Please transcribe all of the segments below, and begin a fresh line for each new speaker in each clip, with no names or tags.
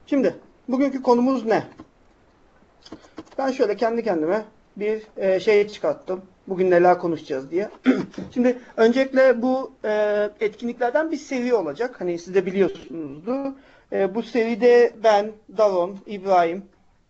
Şimdi bugünkü konumuz ne? Ben şöyle kendi kendime bir şey çıkarttım. Bugün neler konuşacağız diye. Şimdi öncelikle bu etkinliklerden bir seri olacak. Hani siz de biliyorsunuzdur. Bu seride ben, Daron, İbrahim,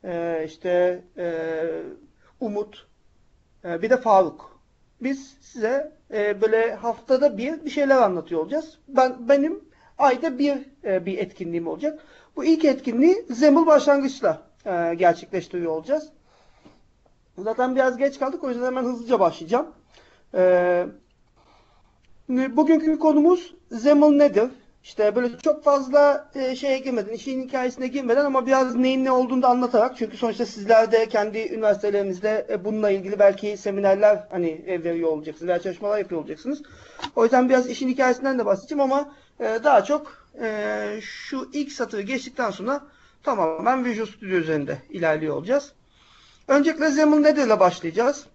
Umut, bir de Faruk. Biz size böyle haftada bir şeyler anlatıyor olacağız. Benim ayda bir etkinliğim olacak. Bu ilk etkinliği Zemul başlangıçla gerçekleştiriyor olacağız. Zaten biraz geç kaldık, o yüzden hemen hızlıca başlayacağım. E, Bugünkü konumuz Zemul nedir? İşte böyle çok fazla şeye girmeden, işin hikayesine girmeden ama biraz neyin ne olduğunu da anlatarak, çünkü sonuçta sizler de kendi üniversitelerinizde bununla ilgili belki seminerler hani veriyor olacaksınız veya çalışmalar yapıyor olacaksınız. O yüzden biraz işin hikayesinden de bahsedeceğim ama daha çok şu ilk satırı geçtikten sonra tamamen Visual Studio üzerinde ilerliyor olacağız. Öncelikle Zemul nedir'le başlayacağız.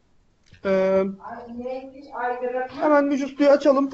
Hemen Visual Studio'yu açalım.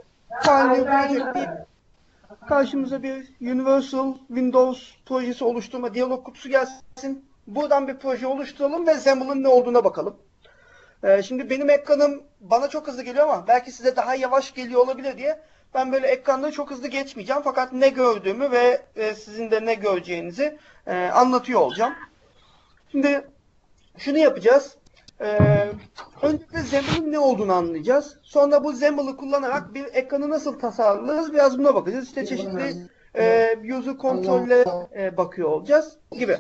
Karşımıza bir Universal Windows projesi oluşturma diyalog kutusu gelsin. Buradan bir proje oluşturalım ve Zemul'un ne olduğuna bakalım. Şimdi benim ekranım bana çok hızlı geliyor ama belki size daha yavaş geliyor olabilir diye ben böyle ekranları çok hızlı geçmeyeceğim. Fakat ne gördüğümü ve sizin de ne göreceğinizi anlatıyor olacağım. Şimdi şunu yapacağız. Öncelikle Zemul'un ne olduğunu anlayacağız. Sonra bu Zemul'u kullanarak bir ekranı nasıl tasarlarız biraz buna bakacağız. İşte çeşitli user kontrollere bakıyor olacağız gibi.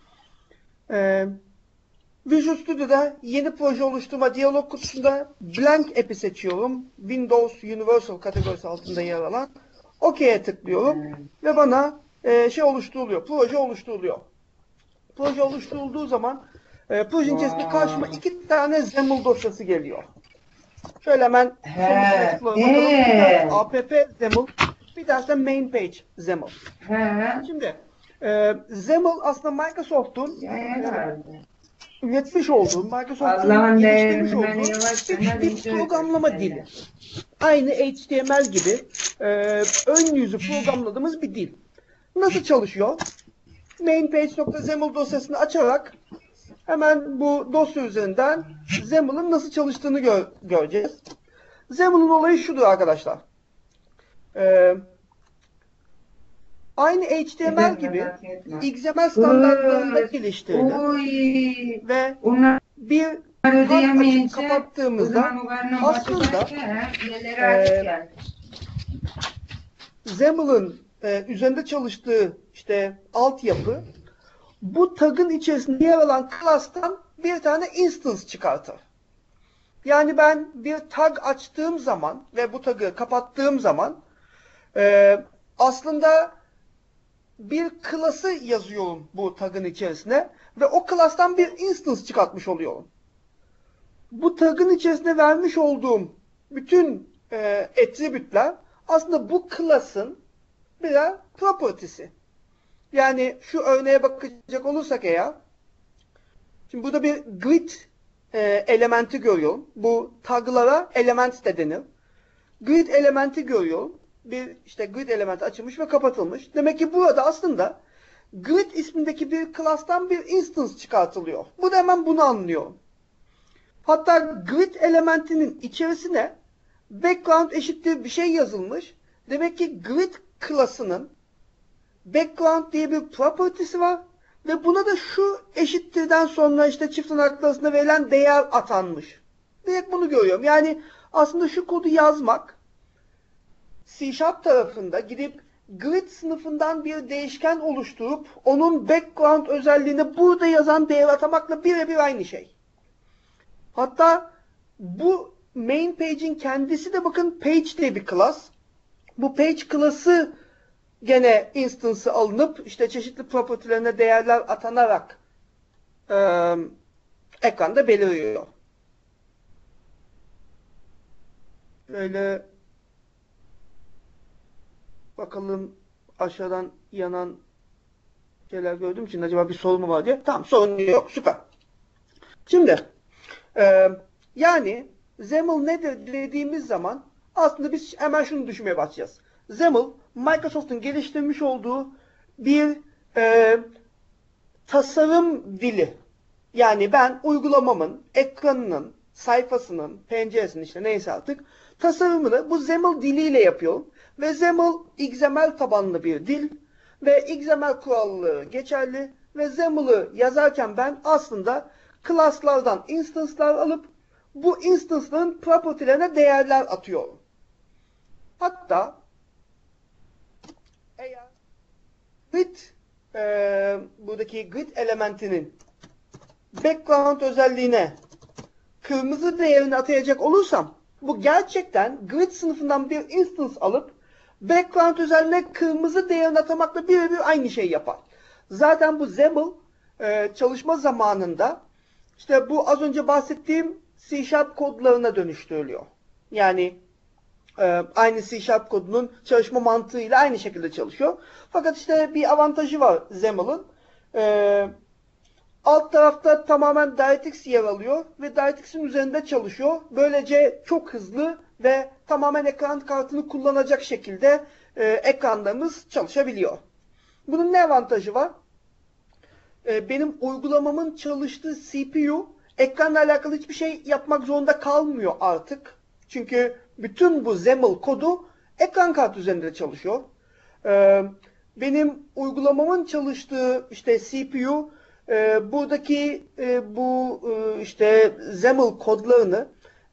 Visual Studio'da yeni proje oluşturma diyalog kutusunda Blank App'i seçiyorum. Windows Universal kategorisi altında yer alan. OK'ye tıklıyorum ve bana oluşturuluyor. Proje oluşturuluyor. Proje oluşturulduğu zaman projenin içerisinde karşıma 2 tane Zemul dosyası geliyor. Şöyle hemen bakalım. Bir tane app Zemul, bir tane de main page Zemul. Şimdi Zemul aslında Microsoft'un üretmiş olduğu, Microsoft'un geliştirmiş olduğu bir programlama dili. Aynı HTML gibi ön yüzü programladığımız bir dil. Nasıl çalışıyor? Mainpage.zemul dosyasını açarak hemen bu dosya üzerinden Zemul'un nasıl çalıştığını göreceğiz. Zemul'un olayı şudur arkadaşlar. Aynı HTML gibi XML standartlarında geliştirilen ve bir tag açıp kapattığımızda aslında Zemul'un üzerinde çalıştığı altyapı bu tagın içerisinde yer alan class'tan bir tane instance çıkartır. Yani ben bir tag açtığım zaman ve bu tagı kapattığım zaman aslında bir class'ı yazıyorum bu tagın içerisine ve o class'tan bir instance çıkartmış oluyorum. Bu tagın içerisine vermiş olduğum bütün attribute'ler aslında bu class'ın birer property'si. Yani şu örneğe bakacak olursak eğer, şimdi burada bir grid elementi görüyorum. Bu taglara element de denir. Grid elementi görüyorum. Bir grid elementi açılmış ve kapatılmış. Demek ki burada aslında grid ismindeki bir class'tan bir instance çıkartılıyor. Bu da hemen bunu anlıyor. Hatta grid elementinin içerisine background eşittir bir şey yazılmış. Demek ki grid class'ının background diye bir property'si var ve buna da şu eşittirden sonra çift tırnaklar arasında verilen değer atanmış. Direkt bunu görüyorum. Yani aslında şu kodu yazmak C# tarafında gidip grid sınıfından bir değişken oluşturup onun background özelliğine burada yazan değer atamakla birebir aynı şey. Hatta bu main page'in kendisi de bakın page diye bir class. Bu page class'ı gene instance'ı alınıp çeşitli property'lerine değerler atanarak ekranda beliriyor. Böyle bakalım aşağıdan yanan şeyler gördüğüm için acaba bir sorun mu var diye. Tamam, sorun yok. Süper. Şimdi yani Zemul nedir dediğimiz zaman aslında biz hemen şunu düşünmeye başlayacağız. Zemul Microsoft'un geliştirmiş olduğu bir e, tasarım dili. Yani ben uygulamamın, ekranının, sayfasının, penceresinin işte neyse artık tasarımını bu XAML diliyle yapıyorum. Ve XAML XML tabanlı bir dil ve XML kuralları geçerli ve XAML'ı yazarken ben aslında class'lardan instance'lar alıp bu instance'ların property'lerine değerler atıyorum. Hatta eğer grid buradaki grid elementinin background özelliğine kırmızı değerini atayacak olursam bu gerçekten grid sınıfından bir instance alıp background özelliğine kırmızı değerini atamakla birebir aynı şeyi yapar. Zaten bu XAML çalışma zamanında işte bu az önce bahsettiğim C# kodlarına dönüştürülüyor. Yani aynı C# kodunun çalışma mantığıyla aynı şekilde çalışıyor. Fakat işte bir avantajı var XAML'ın. Alt tarafta tamamen DirectX yer alıyor ve DirectX'in üzerinde çalışıyor. Böylece çok hızlı ve tamamen ekran kartını kullanacak şekilde ekranlarımız çalışabiliyor. Bunun ne avantajı var? Benim uygulamamın çalıştığı CPU ekranla alakalı hiçbir şey yapmak zorunda kalmıyor artık. Çünkü bütün bu XAML kodu ekran kartı üzerinde çalışıyor. Benim uygulamamın çalıştığı işte CPU buradaki bu işte XAML kodlarını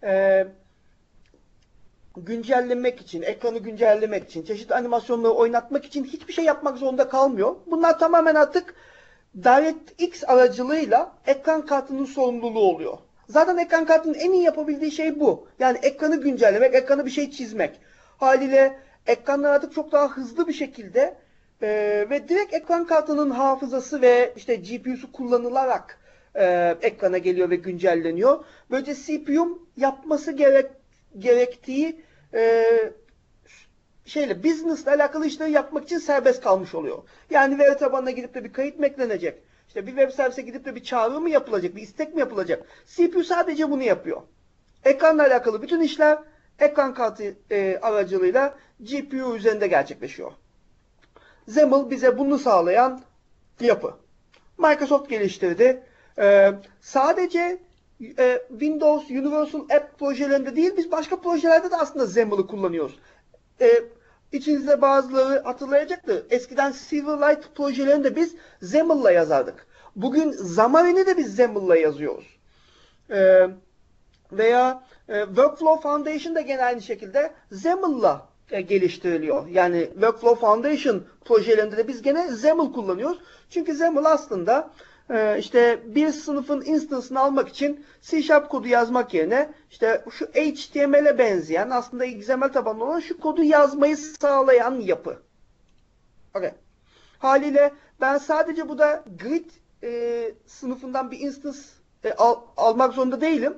güncellemek için, ekranı güncellemek için, çeşitli animasyonları oynatmak için hiçbir şey yapmak zorunda kalmıyor. Bunlar tamamen artık DirectX aracılığıyla ekran kartının sorumluluğu oluyor. Zaten ekran kartının en iyi yapabildiği şey bu. Yani ekranı güncellemek, ekrana bir şey çizmek. Haliyle ekranlar artık çok daha hızlı bir şekilde ve direkt ekran kartının hafızası ve işte GPU'su kullanılarak ekrana geliyor ve güncelleniyor. Böylece CPU'm yapması gerektiği business ile alakalı işleri yapmak için serbest kalmış oluyor. Yani veri tabanına gidip de bir kayıt mı eklenecek? İşte bir web servise gidip de bir çağrı mı yapılacak? Bir istek mi yapılacak? CPU sadece bunu yapıyor. Ekranla alakalı bütün işler ekran kartı aracılığıyla GPU üzerinde gerçekleşiyor. XAML bize bunu sağlayan yapı. Microsoft geliştirdi. Sadece Windows Universal App projelerinde değil, biz başka projelerde de aslında XAML'ı kullanıyoruz. İçinizde bazıları hatırlayacaktır. Eskiden Silverlight projelerinde biz XAML'la yazardık. Bugün Xamarin'i de biz XAML'la yazıyoruz. Veya Workflow Foundation da gene aynı şekilde XAML'la geliştiriliyor. Yani Workflow Foundation projelerinde de biz gene XAML kullanıyoruz. Çünkü XAML aslında işte bir sınıfın instance'ını almak için C# kodu yazmak yerine işte şu HTML'e benzeyen aslında XML tabanlı olan şu kodu yazmayı sağlayan yapı. Okay. Haliyle ben sadece bu da grid sınıfından bir instance almak zorunda değilim.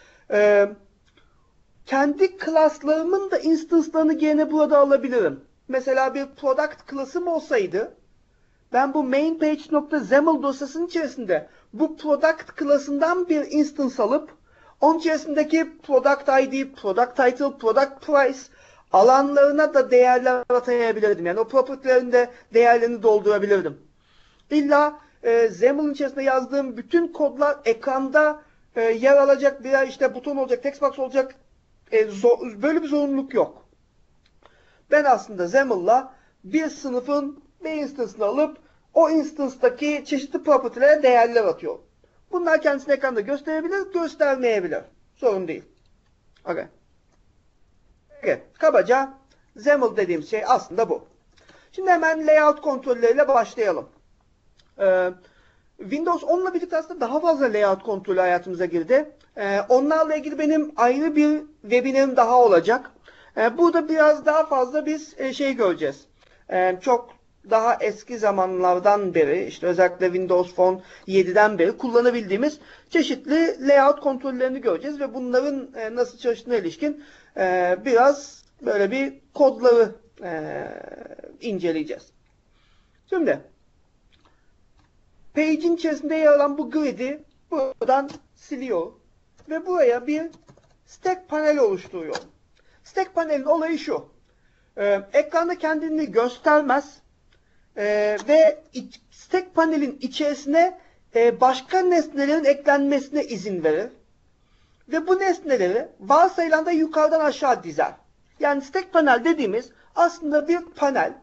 Kendi class'larımın da instance'larını gene burada alabilirim. Mesela bir product class'ım olsaydı ben bu main page.xaml dosyasının içerisinde bu product class'ından bir instance alıp onun içerisindeki product ID, product title, product price alanlarına da değerler atayabilirdim. Yani o property'lerin de değerlerini doldurabilirdim. İlla XAML'ın içerisinde yazdığım bütün kodlar ekranda yer alacak, birer işte buton olacak, text box olacak. Böyle bir zorunluluk yok. Ben aslında XAML'la bir sınıfın bir instance'ını alıp o instance'daki çeşitli property'lere değerler atıyor. Bunlar kendisini ekranda gösterebilir, göstermeyebilir. Sorun değil. Okay. Evet, kabaca XAML dediğim şey aslında bu. Şimdi hemen layout kontrolleriyle başlayalım. Windows 10 ile birlikte aslında daha fazla layout kontrolü hayatımıza girdi. Onlarla ilgili benim ayrı bir webinarım daha olacak. Burada biraz daha fazla biz göreceğiz. Çok daha eski zamanlardan beri, işte özellikle Windows Phone 7'den beri kullanabildiğimiz çeşitli layout kontrollerini göreceğiz ve bunların nasıl çalıştığına ilişkin biraz böyle bir kodları inceleyeceğiz. Şimdi page'in içerisinde yer alan bu grid'i buradan siliyor ve buraya bir stack panel oluşturuyor. Stack panelin olayı şu. Ekranda kendini göstermez. Ve stack panelin içerisine başka nesnelerin eklenmesine izin verir. Ve bu nesneleri varsayılanda yukarıdan aşağı dizer. Yani stack panel dediğimiz aslında bir panel.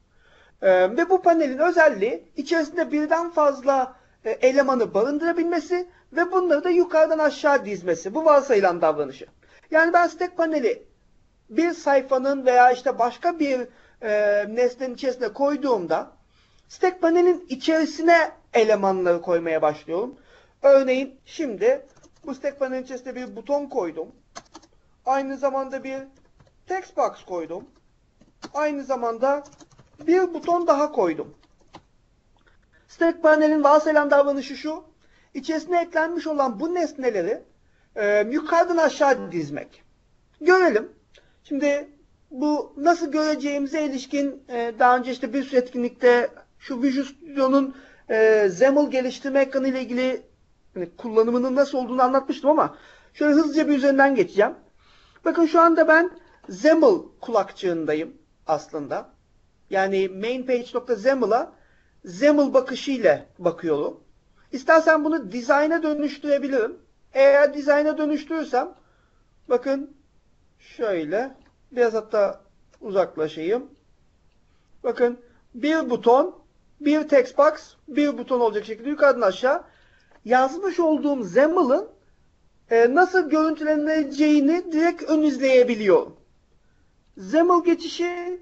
Ve bu panelin özelliği içerisinde birden fazla elemanı barındırabilmesi ve bunları da yukarıdan aşağı dizmesi. Bu varsayılan davranışı. Yani ben stack paneli bir sayfanın veya işte başka bir nesnenin içerisine koyduğumda stack panelin içerisine elemanları koymaya başlıyorum. Örneğin şimdi bu stack panelin içerisine bir buton koydum. Aynı zamanda bir text box koydum. Aynı zamanda bir buton daha koydum. Stack panelin varsayılan davranışı şu. İçerisine eklenmiş olan bu nesneleri yukarıdan aşağı dizmek. Görelim. Şimdi bu nasıl göreceğimize ilişkin daha önce işte bir sürü etkinlikte şu Visual Studio'nun XAML geliştirme ekranı ile ilgili kullanımının nasıl olduğunu anlatmıştım ama şöyle hızlıca bir üzerinden geçeceğim. Bakın şu anda ben XAML kulakçığındayım aslında. Yani mainpage.xaml'a XAML bakışıyla bakıyorum. İstersen bunu design'a dönüştürebilirim. Eğer design'a dönüştürürsem bakın şöyle biraz hatta uzaklaşayım. Bakın bir buton, bir text box, bir buton olacak şekilde yukarıdan aşağı yazmış olduğum XAML'ın nasıl görüntüleneceğini direkt ön izleyebiliyorum. XAML geçişi,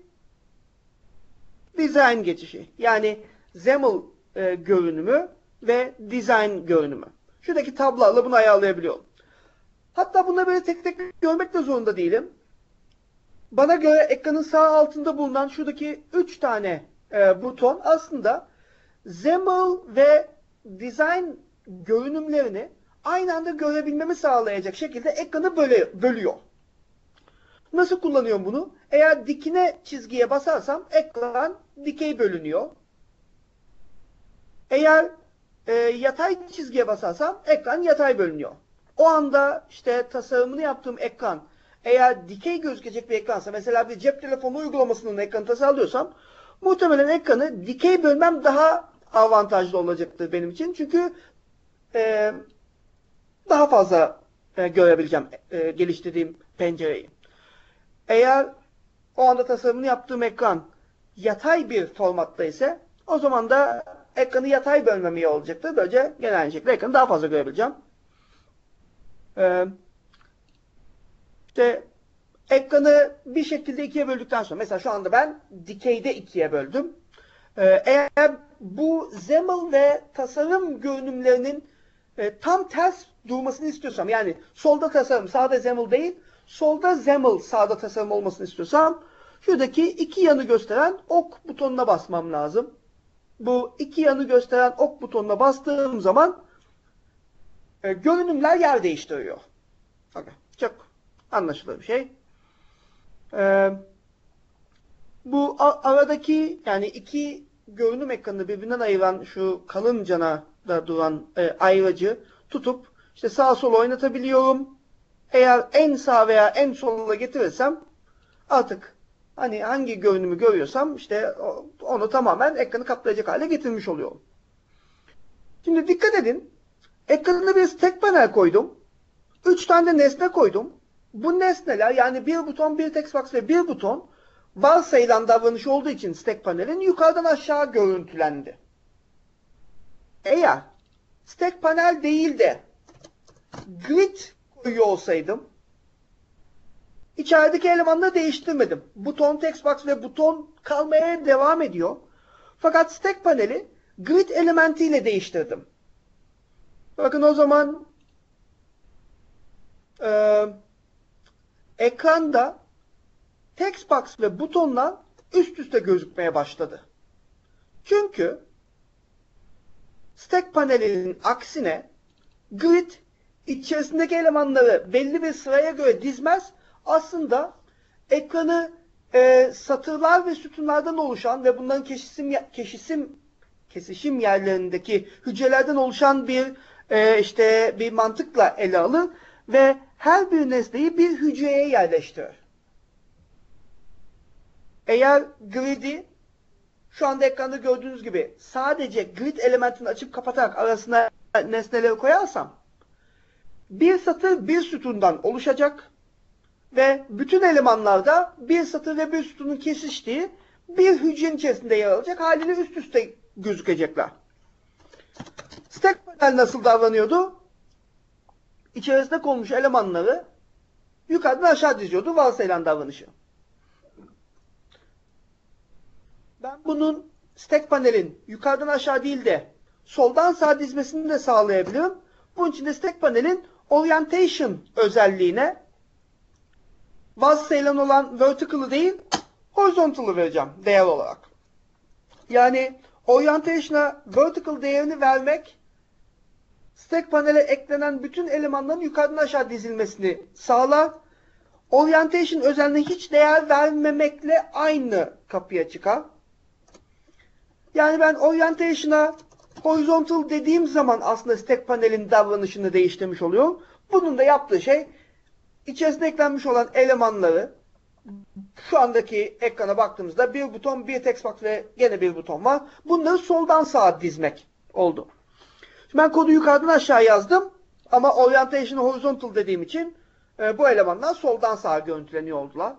design geçişi. Yani XAML görünümü ve design görünümü. Şuradaki tablolarla bunu ayarlayabiliyorum. Hatta bunları böyle tek tek görmek de zorunda değilim. Bana göre ekranın sağ altında bulunan şuradaki 3 tane buton aslında XAML ve design görünümlerini aynı anda görebilmemi sağlayacak şekilde ekranı bölüyor. Nasıl kullanıyorum bunu? Eğer dikine çizgiye basarsam ekran dikey bölünüyor. Eğer yatay çizgiye basarsam ekran yatay bölünüyor. O anda işte tasarımını yaptığım ekran eğer dikey gözükecek bir ekransa, mesela bir cep telefonu uygulamasının ekranı tasarlıyorsam muhtemelen ekranı dikey bölmem daha avantajlı olacaktır benim için. Çünkü daha fazla görebileceğim geliştirdiğim pencereyi. Eğer o anda tasarımını yaptığım ekran yatay bir formatta ise o zaman da ekranı yatay bölmem iyi olacaktır. Böylece gene aynı şekilde ekranı daha fazla görebileceğim. İşte ekranı bir şekilde ikiye böldükten sonra, mesela şu anda ben dikeyde ikiye böldüm. Eğer bu XAML ve tasarım görünümlerinin tam ters durmasını istiyorsam, yani solda tasarım sağda XAML değil, solda XAML sağda tasarım olmasını istiyorsam şuradaki iki yanı gösteren ok butonuna basmam lazım. Bu iki yanı gösteren ok butonuna bastığım zaman görünümler yer değiştiriyor. Okay. Çok anlaşılır bir şey. Bu aradaki, yani iki görünüm ekranını birbirinden ayıran şu kalıncana da duran ayracı tutup işte sağa sola oynatabiliyorum. Eğer en sağ veya en sola getirirsem artık hani hangi görünümü görüyorsam işte onu tamamen ekranı kaplayacak hale getirmiş oluyorum. Şimdi dikkat edin. Ekranına bir stack panel koydum. 3 tane de nesne koydum. Bu nesneler, yani bir buton, bir text box ve bir buton varsayılan davranış olduğu için stack panelin yukarıdan aşağı görüntülendi. Eğer stack panel değil de grid koyuyor olsaydım, içerideki elemanları değiştirmedim. Buton, text box ve buton kalmaya devam ediyor. Fakat stack paneli grid elementiyle değiştirdim. Bakın o zaman ekranda text box ve butonlar üst üste gözükmeye başladı. Çünkü stack panelinin aksine grid içerisindeki elemanları belli bir sıraya göre dizmez. Aslında ekranı satırlar ve sütunlardan oluşan ve bunların kesişim yerlerindeki hücrelerden oluşan bir işte bir mantıkla ele alır ve her bir nesneyi bir hücreye yerleştirir. Eğer grid'i şu anda ekranda gördüğünüz gibi sadece grid elementini açıp kapatarak arasına nesneleri koyarsam bir satır bir sütundan oluşacak ve bütün elemanlarda bir satır ve bir sütunun kesiştiği bir hücrenin içerisinde yer alacak. Haliyle üst üste gözükecekler. Stack panel nasıl davranıyordu? İçerisine konmuş elemanları yukarıdan aşağı diziyordu varsayılan davranışı. Ben bunun stack panelin yukarıdan aşağı değil de soldan sağa dizmesini de sağlayabilirim. Bunun için de stack panelin orientation özelliğine varsayılan olan vertical'ı değil horizontal'ı vereceğim değer olarak. Yani orientation'a vertical değerini vermek stack panele eklenen bütün elemanların yukarıdan aşağı dizilmesini sağlar. Orientation özelliğine hiç değer vermemekle aynı kapıya çıkar. Yani ben orientation'a horizontal dediğim zaman aslında stack panelin davranışını değiştirmiş oluyorum. Bunun da yaptığı şey içerisine eklenmiş olan elemanları şu andaki ekrana baktığımızda bir buton, bir text box ve gene bir buton var. Bunları soldan sağa dizmek oldu. Şimdi ben kodu yukarıdan aşağı yazdım ama orientation'ı horizontal dediğim için bu elemanlar soldan sağa görüntüleniyor oldular.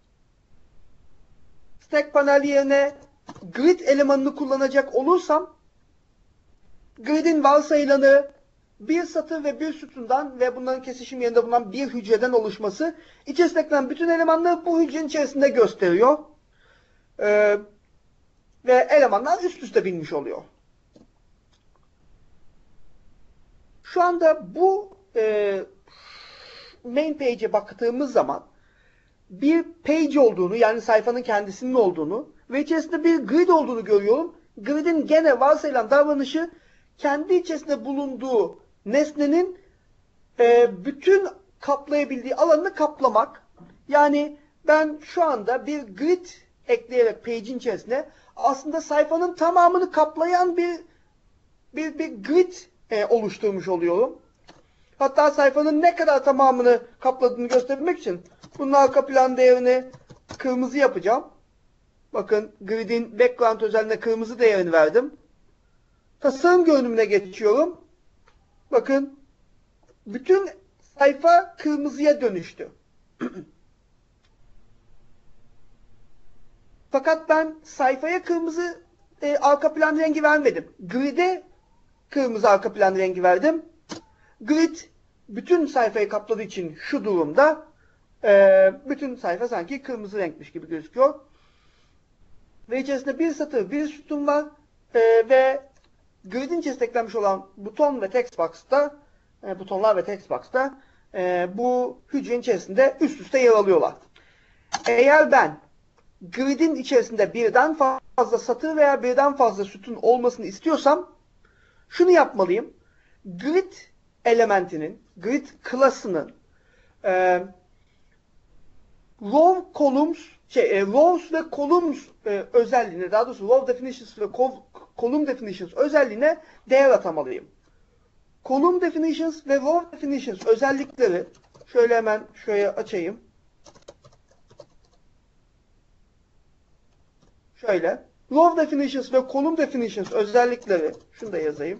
Stack panel yerine grid elemanını kullanacak olursam gridin varsayılanı bir satır ve bir sütundan ve bunların kesişim yerinde bulunan bir hücreden oluşması içerisine eklenen bütün elemanları bu hücrenin içerisinde gösteriyor. Ve elemanlar üst üste binmiş oluyor. Şu anda bu main page'e baktığımız zaman bir page olduğunu, yani sayfanın kendisinin olduğunu ve içerisinde bir grid olduğunu görüyorum. Gridin gene varsayılan davranışı kendi içerisinde bulunduğu nesnenin bütün kaplayabildiği alanını kaplamak. Yani ben şu anda bir grid ekleyerek page'in içerisine aslında sayfanın tamamını kaplayan bir grid oluşturmuş oluyorum. Hatta sayfanın ne kadar tamamını kapladığını göstermek için bunun arka plan değerini kırmızı yapacağım. Bakın grid'in background özelliğine kırmızı değerini verdim. Tasarım görünümüne geçiyorum. Bakın bütün sayfa kırmızıya dönüştü. Fakat ben sayfaya kırmızı arka plan rengi vermedim. Grid'e kırmızı arka plan rengi verdim. Grid bütün sayfayı kapladığı için şu durumda bütün sayfa sanki kırmızı renkmiş gibi gözüküyor. Ve içerisinde bir satır, bir sütun var ve gridin içerisinde eklenmiş olan buton ve text box'ta butonlar ve text box'ta bu hücrenin içerisinde üst üste yer alıyorlar. Eğer ben gridin içerisinde birden fazla satır veya birden fazla sütun olmasını istiyorsam şunu yapmalıyım. Grid elementinin, grid klasının rows ve columns özelliğine, daha doğrusu row definitions ve column definitions özelliğine değer atamalıyım. Column definitions ve row definitions özellikleri şöyle hemen şöyle açayım. Şöyle. Row definitions ve column definitions özellikleri, şunu da yazayım.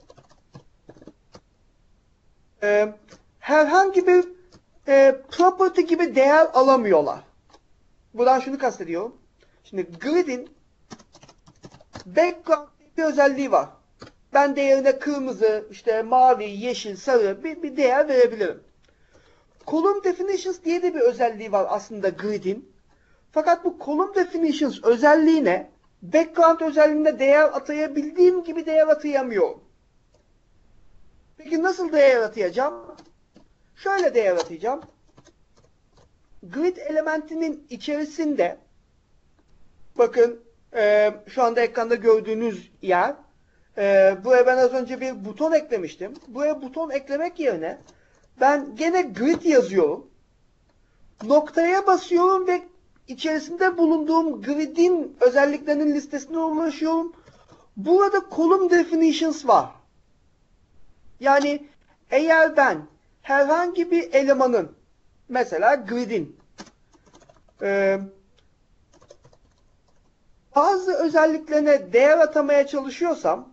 Herhangi bir property gibi değer alamıyorlar. Buradan şunu kastediyorum. Şimdi grid'in background bir özelliği var. Ben değerine kırmızı, işte mavi, yeşil, sarı bir değer verebilirim. Column definitions diye de bir özelliği var aslında grid'in. Fakat bu column definitions özelliğine background özelliğine değer atayabildiğim gibi değer atayamıyorum. Peki nasıl değer atayacağım? Şöyle değer atayacağım. Grid elementinin içerisinde bakın şu anda ekranda gördüğünüz yer buraya ben az önce bir buton eklemiştim. Buraya buton eklemek yerine ben gene grid yazıyorum. Noktaya basıyorum ve içerisinde bulunduğum grid'in özelliklerinin listesine ulaşıyorum. Burada column definitions var. Yani eğer ben herhangi bir elemanın, mesela grid'in bazı özelliklerine değer atamaya çalışıyorsam,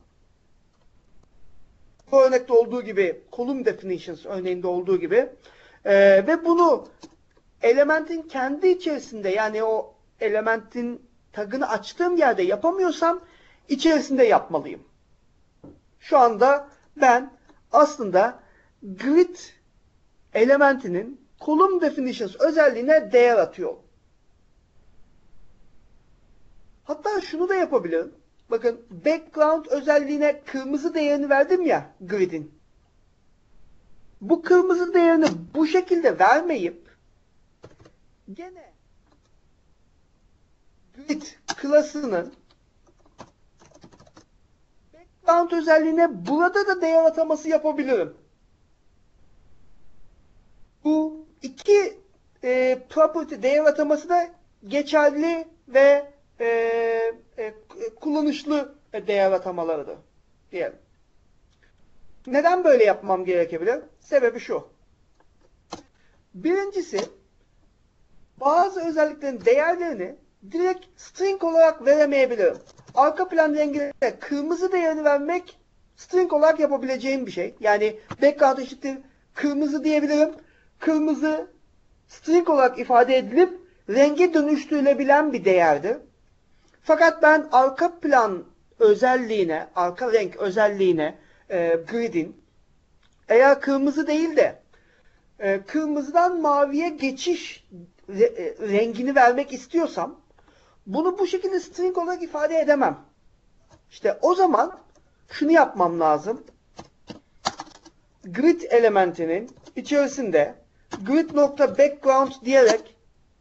bu örnekte olduğu gibi, column definitions örneğinde olduğu gibi ve bunu elementin kendi içerisinde, yani o elementin tagını açtığım yerde yapamıyorsam içerisinde yapmalıyım. Şu anda ben aslında grid elementinin column definitions özelliğine değer atıyorum. Hatta şunu da yapabilirim. Bakın background özelliğine kırmızı değerini verdim ya grid'in. Bu kırmızı değerini bu şekilde vermeyip gene grid klasının background özelliğine burada da değer ataması yapabilirim. Bu iki property değer ataması da geçerli ve kullanışlı değer atamalarıdır diyelim. Neden böyle yapmam gerekebilir? Sebebi şu. Birincisi, bazı özelliklerin değerlerini direkt string olarak veremeyebilirim. Arka plan rengine kırmızı değerini vermek string olarak yapabileceğim bir şey. Yani background eşittir kırmızı diyebilirim. Kırmızı string olarak ifade edilip renge dönüştürülebilen bir değerdir. Fakat ben arka plan özelliğine, arka renk özelliğine grid'in eğer kırmızı değil de kırmızıdan maviye geçiş rengini vermek istiyorsam bunu bu şekilde string olarak ifade edemem. İşte o zaman şunu yapmam lazım. Grid elementinin içerisinde grid.background diyerek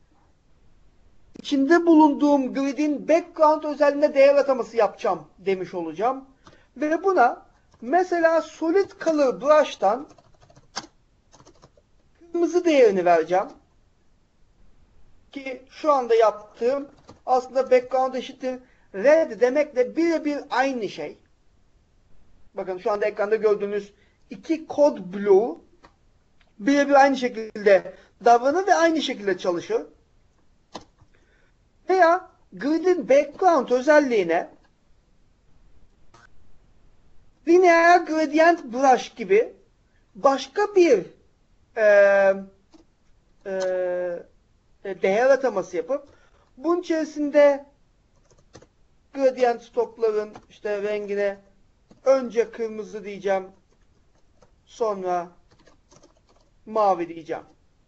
içinde bulunduğum grid'in background özelliğine değer ataması yapacağım demiş olacağım. Ve buna mesela solid color brush'tan kırmızı değerini vereceğim. Ki şu anda yaptığım aslında background eşittir red demekle birebir aynı şey. Bakın şu anda ekranda gördüğünüz iki kod bloğu birebir aynı şekilde davranır ve aynı şekilde çalışır. Veya grid'in background özelliğine linear gradient brush gibi başka bir değer ataması yapıp bunun içerisinde gradient stokların işte rengine önce kırmızı diyeceğim, sonra mavi diyeceğim.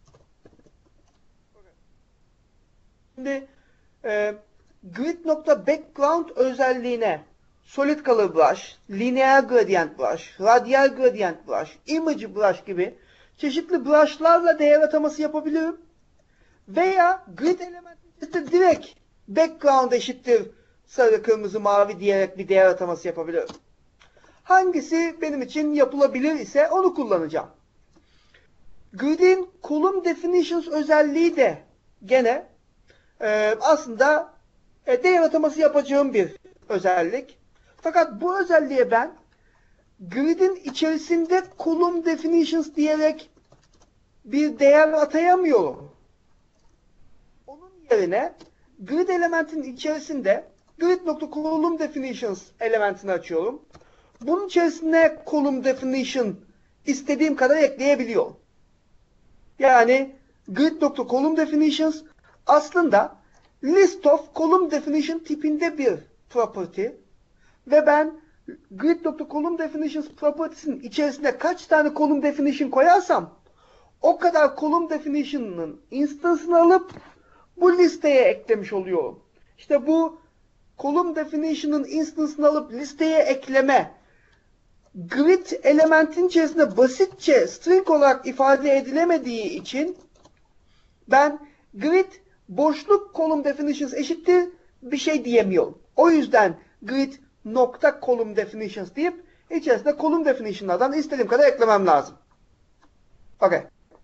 Şimdi grid.background özelliğine solid color brush, linear gradient brush, radial gradient brush, image brush gibi çeşitli brushlarla değer ataması yapabilirim. Veya grid elementi direkt background eşittir sarı, kırmızı, mavi diyerek bir değer ataması yapabilirim. Hangisi benim için yapılabilir ise onu kullanacağım. Grid'in column definitions özelliği de gene aslında değer ataması yapacağım bir özellik. Fakat bu özelliğe ben grid'in içerisinde column definitions diyerek bir değer atayamıyorum. Onun yerine grid elementin içerisinde grid.column definitions elementini açıyorum. Bunun içerisine column definition istediğim kadar ekleyebiliyorum. Yani grid.column definitions aslında list of column definition tipinde bir property ve ben grid.column definitions property'sinin içerisine kaç tane column definition koyarsam o kadar column definition'ın instance'ını alıp bu listeye eklemiş oluyorum. İşte bu column definition'ın instance'ını alıp listeye ekleme grid elementin içerisinde basitçe string olarak ifade edilemediği için ben grid boşluk column definitions eşittir bir şey diyemiyorum. O yüzden grid nokta column definitions deyip içerisinde column definition'lardan istediğim kadar eklemem lazım. Okay.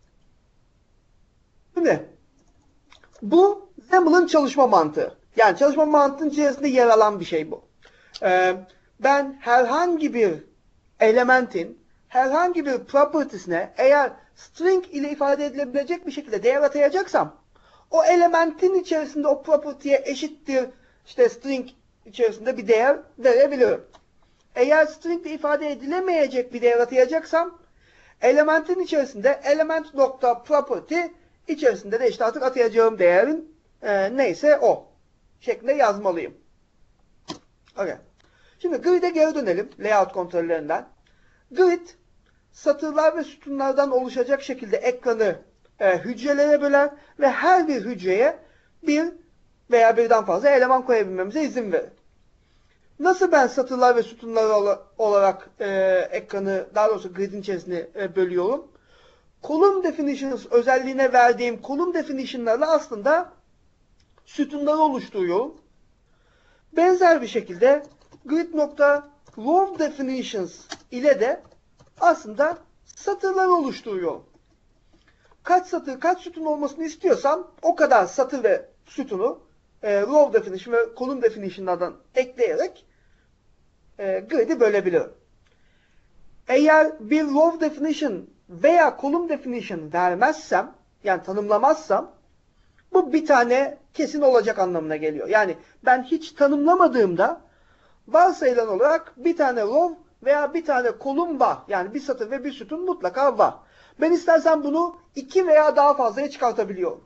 Şimdi bu XAML'ın çalışma mantığı. Yani çalışma mantığının içerisinde yer alan bir şey bu. Ben herhangi bir elementin herhangi bir property'sine eğer string ile ifade edilebilecek bir şekilde değer atayacaksam o elementin içerisinde o property'ye eşittir işte string içerisinde bir değer verebilirim. Eğer string'de ifade edilemeyecek bir değer atayacaksam elementin içerisinde element.property içerisinde de işte artık atayacağım değerin neyse o şeklinde yazmalıyım. Okay. Şimdi grid'e geri dönelim layout kontrollerinden. Grid satırlar ve sütunlardan oluşacak şekilde ekranı hücrelere böler ve her bir hücreye bir veya birden fazla eleman koyabilmemize izin verir. Nasıl ben satırlar ve sütunlar olarak ekranı, daha doğrusu gridin içerisine bölüyorum? Column definitions özelliğine verdiğim column definition'larla aslında sütunları oluşturuyorum. Benzer bir şekilde grid.row definitions ile de aslında satırları oluşturuyorum. Kaç satır, kaç sütun olmasını istiyorsam o kadar satır ve sütunu row definition ve column definition'lardan ekleyerek grid'i bölebilirim. Eğer bir row definition veya column definition vermezsem, yani tanımlamazsam, bu bir tane kesin olacak anlamına geliyor. Yani ben hiç tanımlamadığımda varsayılan olarak bir tane row veya bir tane column var. Yani bir satır ve bir sütun mutlaka var. Ben istersen bunu 2 veya daha fazlaya çıkartabiliyorum.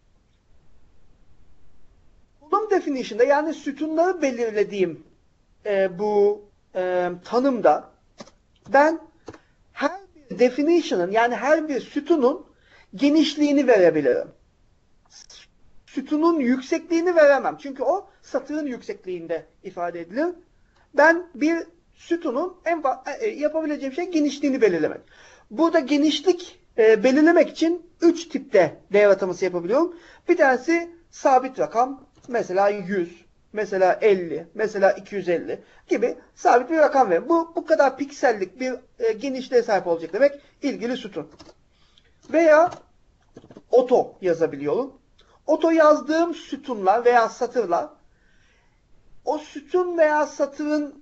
Column definition'da, yani sütunları belirlediğim bu tanımda ben her bir definition'ın, yani her bir sütunun genişliğini verebilirim. Sütunun yüksekliğini veremem. Çünkü o satırın yüksekliğinde ifade edilir. Ben bir sütunun yapabileceğim şey genişliğini belirlemek. Burada genişlik belirlemek için 3 tipte değer ataması yapabiliyorum. Bir tanesi sabit rakam, mesela 100, mesela 50, mesela 250 gibi sabit bir rakam verir. Bu kadar piksellik bir genişliğe sahip olacak demek ilgili sütun. Veya auto yazabiliyorum. Auto yazdığım sütunlar veya satırlar o sütun veya satırın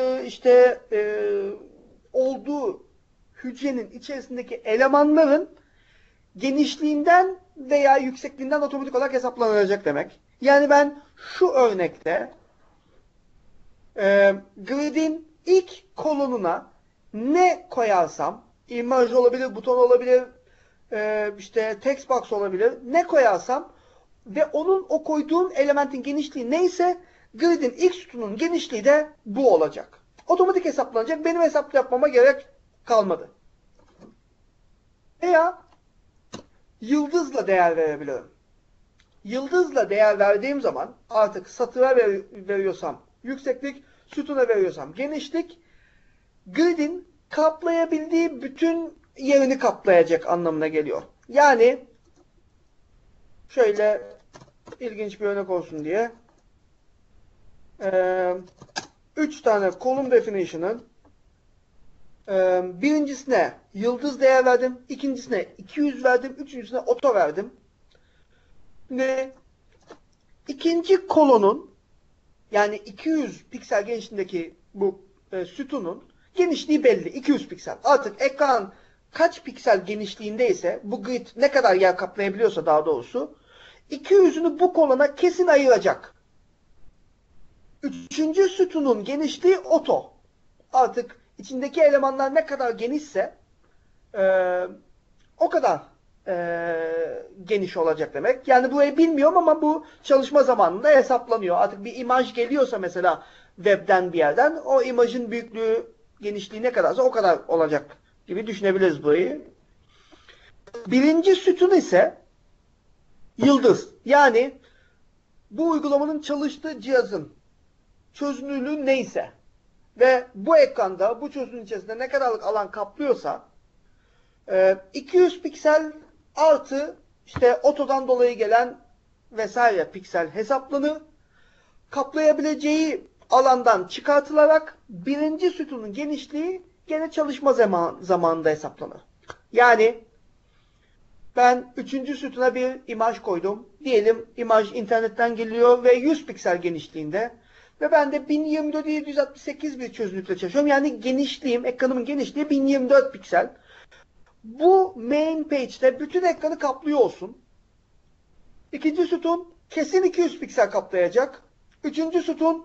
olduğu hücrenin içerisindeki elemanların genişliğinden veya yüksekliğinden otomatik olarak hesaplanacak demek. Yani ben şu örnekte grid'in ilk kolonuna ne koyarsam, imaj olabilir, buton olabilir, işte text box olabilir, ne koyarsam ve onun o koyduğum elementin genişliği neyse grid'in ilk sütunun genişliği de bu olacak. Otomatik hesaplanacak. Benim hesap yapmama gerek kalmadı. Veya yıldızla değer verebilirim. Yıldızla değer verdiğim zaman artık satıra veriyorsam yükseklik, sütuna veriyorsam genişlik, grid'in kaplayabildiği bütün yerini kaplayacak anlamına geliyor. Yani şöyle ilginç bir örnek olsun diye 3 tane column definition'ın birincisine yıldız değer verdim, ikincisine 200 verdim, üçüncüsüne auto verdim. Ve ikinci kolonun, yani 200 piksel genişliğindeki bu sütunun genişliği belli. 200 piksel. Artık ekran kaç piksel genişliğindeyse, bu grid ne kadar yer kaplayabiliyorsa daha doğrusu, 200'ünü bu kolona kesin ayıracak. Üçüncü sütunun genişliği auto. Artık içindeki elemanlar ne kadar genişse o kadar geniş olacak demek. Yani burayı bilmiyorum ama bu çalışma zamanında hesaplanıyor. Artık bir imaj geliyorsa mesela webden bir yerden, o imajın büyüklüğü, genişliği ne kadarsa o kadar olacak gibi düşünebiliriz burayı. Birinci sütun ise yıldız. Yani bu uygulamanın çalıştığı cihazın çözünürlüğü neyse ve bu ekranda bu çözünürlüğün içerisinde ne kadarlık alan kaplıyorsa 200 piksel artı işte otodan dolayı gelen vesaire piksel hesaplanır. Kaplayabileceği alandan çıkartılarak birinci sütunun genişliği gene çalışma zamanında hesaplanır. Yani ben üçüncü sütuna bir imaj koydum. Diyelim imaj internetten geliyor ve 100 piksel genişliğinde. Ve ben de 1024x768 bir çözünürlükle çalışıyorum. Yani genişliğim, ekranımın genişliği 1024 piksel. Bu main page'de bütün ekranı kaplıyor olsun. İkinci sütun kesin 200 piksel kaplayacak. Üçüncü sütun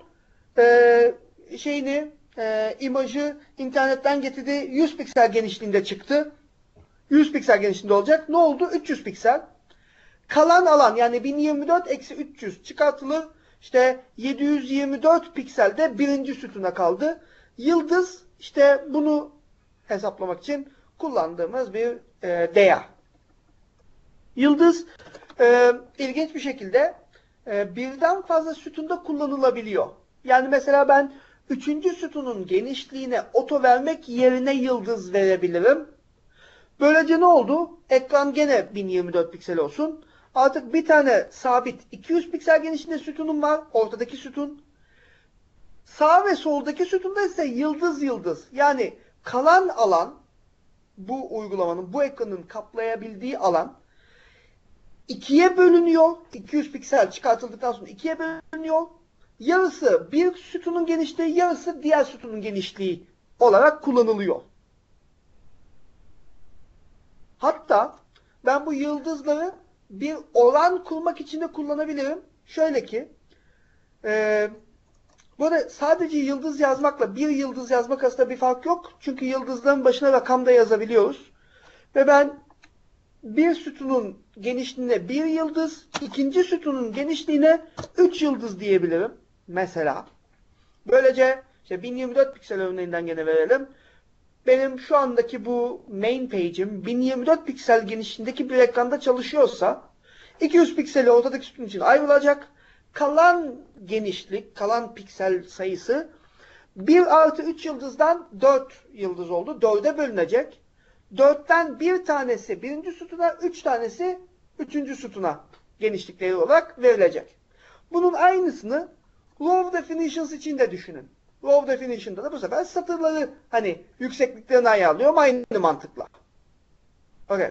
imajı internetten getirdi. 100 piksel genişliğinde çıktı. 100 piksel genişliğinde olacak. Ne oldu? 300 piksel. Kalan alan yani 1024-300 çıkartılır. İşte 724 pikselde birinci sütuna kaldı. Yıldız işte bunu hesaplamak için kullandığımız bir değer. Yıldız ilginç bir şekilde birden fazla sütunda kullanılabiliyor. Yani mesela ben 3. sütunun genişliğine oto vermek yerine yıldız verebilirim. Böylece ne oldu? Ekran gene 1024 piksel olsun. Artık bir tane sabit 200 piksel genişliğinde sütunum var. Ortadaki sütun. Sağ ve soldaki sütunda ise yıldız yıldız. Yani kalan alan bu uygulamanın, bu ekranın kaplayabildiği alan ikiye bölünüyor. 200 piksel çıkartıldıktan sonra ikiye bölünüyor. Yarısı bir sütunun genişliği, yarısı diğer sütunun genişliği olarak kullanılıyor. Hatta ben bu yıldızları bir oran kurmak için de kullanabilirim. Şöyle ki böyle sadece yıldız yazmakla bir yıldız yazmak arasında bir fark yok. Çünkü yıldızların başına rakam da yazabiliyoruz. Ve ben bir sütunun genişliğine bir yıldız, ikinci sütunun genişliğine 3 yıldız diyebilirim. Mesela. Böylece işte 1024 piksel örneğinden gene verelim. Benim şu andaki bu main page'im 1024 piksel genişliğindeki bir ekranda çalışıyorsa 200 pikseli ortadaki sütun için ayrılacak. Kalan genişlik, kalan piksel sayısı 1 artı 3 yıldızdan 4 yıldız oldu. 4'e bölünecek. 4'ten bir tanesi birinci sütuna, 3 tanesi üçüncü sütuna genişlikleri olarak verilecek. Bunun aynısını Low Definitions için de düşünün. Low Definition'da da bu sefer satırları hani yüksekliklerini ayarlıyorum aynı mantıkla. Okay.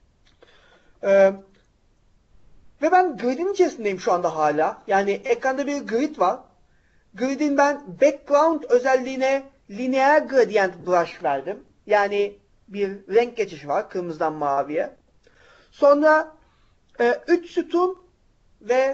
Ve ben grid'in içerisindeyim şu anda hala. Yani ekranda bir grid var. Grid'in ben background özelliğine linear gradient brush verdim. Yani bir renk geçişi var kırmızıdan maviye. Sonra 3 sütun ve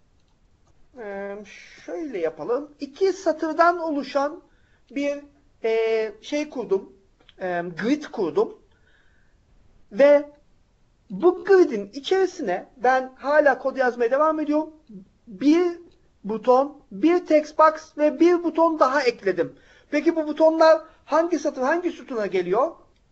şöyle yapalım. 2 satırdan oluşan bir şey kurdum. Grid kurdum. Ve bu gridin içerisine ben hala kod yazmaya devam ediyorum. Bir buton, bir text box ve bir buton daha ekledim. Peki bu butonlar hangi satır, hangi sütuna geliyor?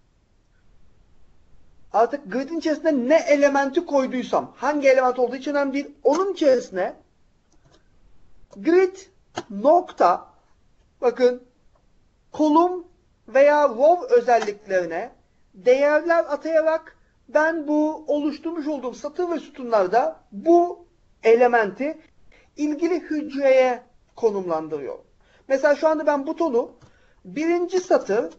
Artık gridin içerisine ne elementi koyduysam, hangi element olduğu için önemli değil. Onun içerisine grid nokta, bakın kolum veya row özelliklerine değerler atayarak ben bu oluşturmuş olduğum satır ve sütunlarda bu elementi ilgili hücreye konumlandırıyorum. Mesela şu anda ben butonu birinci satır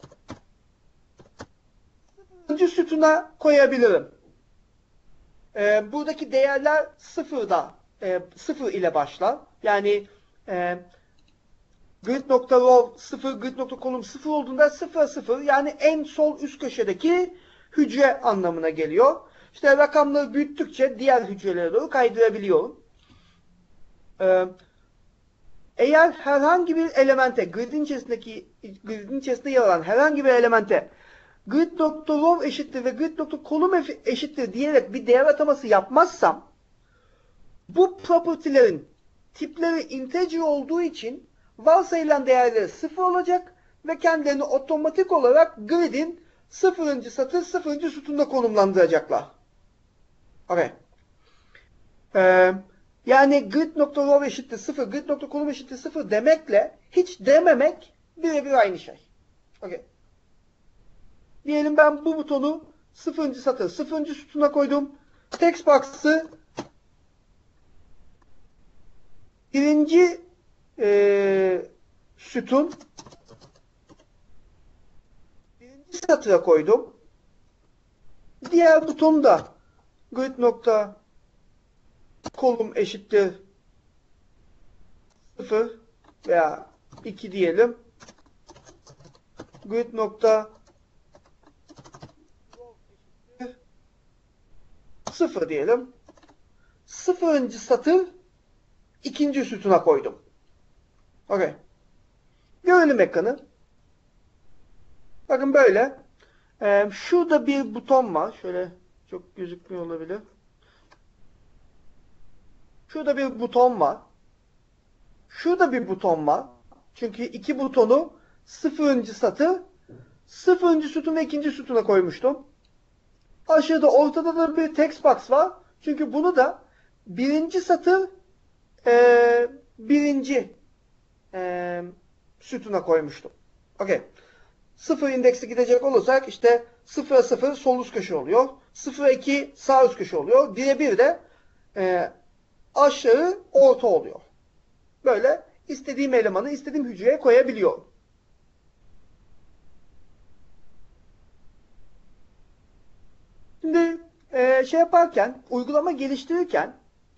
birinci sütuna koyabilirim. Buradaki değerler sıfır ile başlar. Yani grid.row 0, grid.column 0 olduğunda 0 0 yani en sol üst köşedeki hücre anlamına geliyor. İşte rakamları büyüttükçe diğer hücrelere doğru kaydırabiliyorum. Eğer herhangi bir elemente, gridin içerisinde yer alan herhangi bir elemente grid.row eşittir ve grid.column eşittir diyerek bir değer ataması yapmazsam bu property'lerin tipleri integer olduğu için varsayılan değerleri 0 olacak ve kendilerini otomatik olarak grid'in 0. satır 0. sütunda konumlandıracaklar. Okay. Yani grid.row eşittir 0, grid.column eşittir 0 demekle hiç dememek birebir aynı şey. Okay. Diyelim ben bu butonu 0. satır 0. sütuna koydum. Text box'ı birinci sütun birinci satıra koydum. Diğer butonu da grid.column eşittir 0 veya 2 diyelim. Grid.row eşittir 0 diyelim. 0. satır ikinci sütuna koydum. Okay. Görelim ekranı. Bakın böyle. Şurada bir buton var. Şöyle çok gözükmüyor olabilir. Şurada bir buton var. Şurada bir buton var. Çünkü iki butonu sıfırıncı satır, sıfırıncı sütun ve ikinci sütuna koymuştum. Aşağıda ortada da bir text box var. Çünkü bunu da birinci satır birinci sütuna koymuştum. Okay. Sıfır indeksi gidecek olursak işte 0'a 0 sol üst köşe oluyor. 0'a 2 sağ üst köşe oluyor. 1'e 1 de aşağı orta oluyor. Böyle istediğim elemanı istediğim hücreye koyabiliyorum. Şimdi şey yaparken, uygulama geliştirirken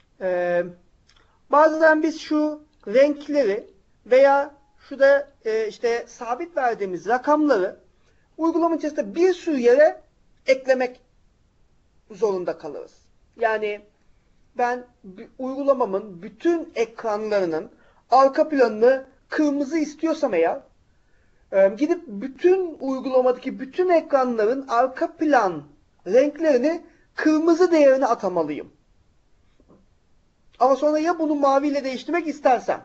bazen biz şu renkleri veya şurada işte sabit verdiğimiz rakamları uygulama içerisinde bir sürü yere eklemek zorunda kalırız. Yani ben uygulamamın bütün ekranlarının arka planını kırmızı istiyorsam eğer gidip bütün uygulamadaki bütün ekranların arka plan renklerini kırmızı değerine atamalıyım. Ama sonra ya bunu maviyle değiştirmek istersem,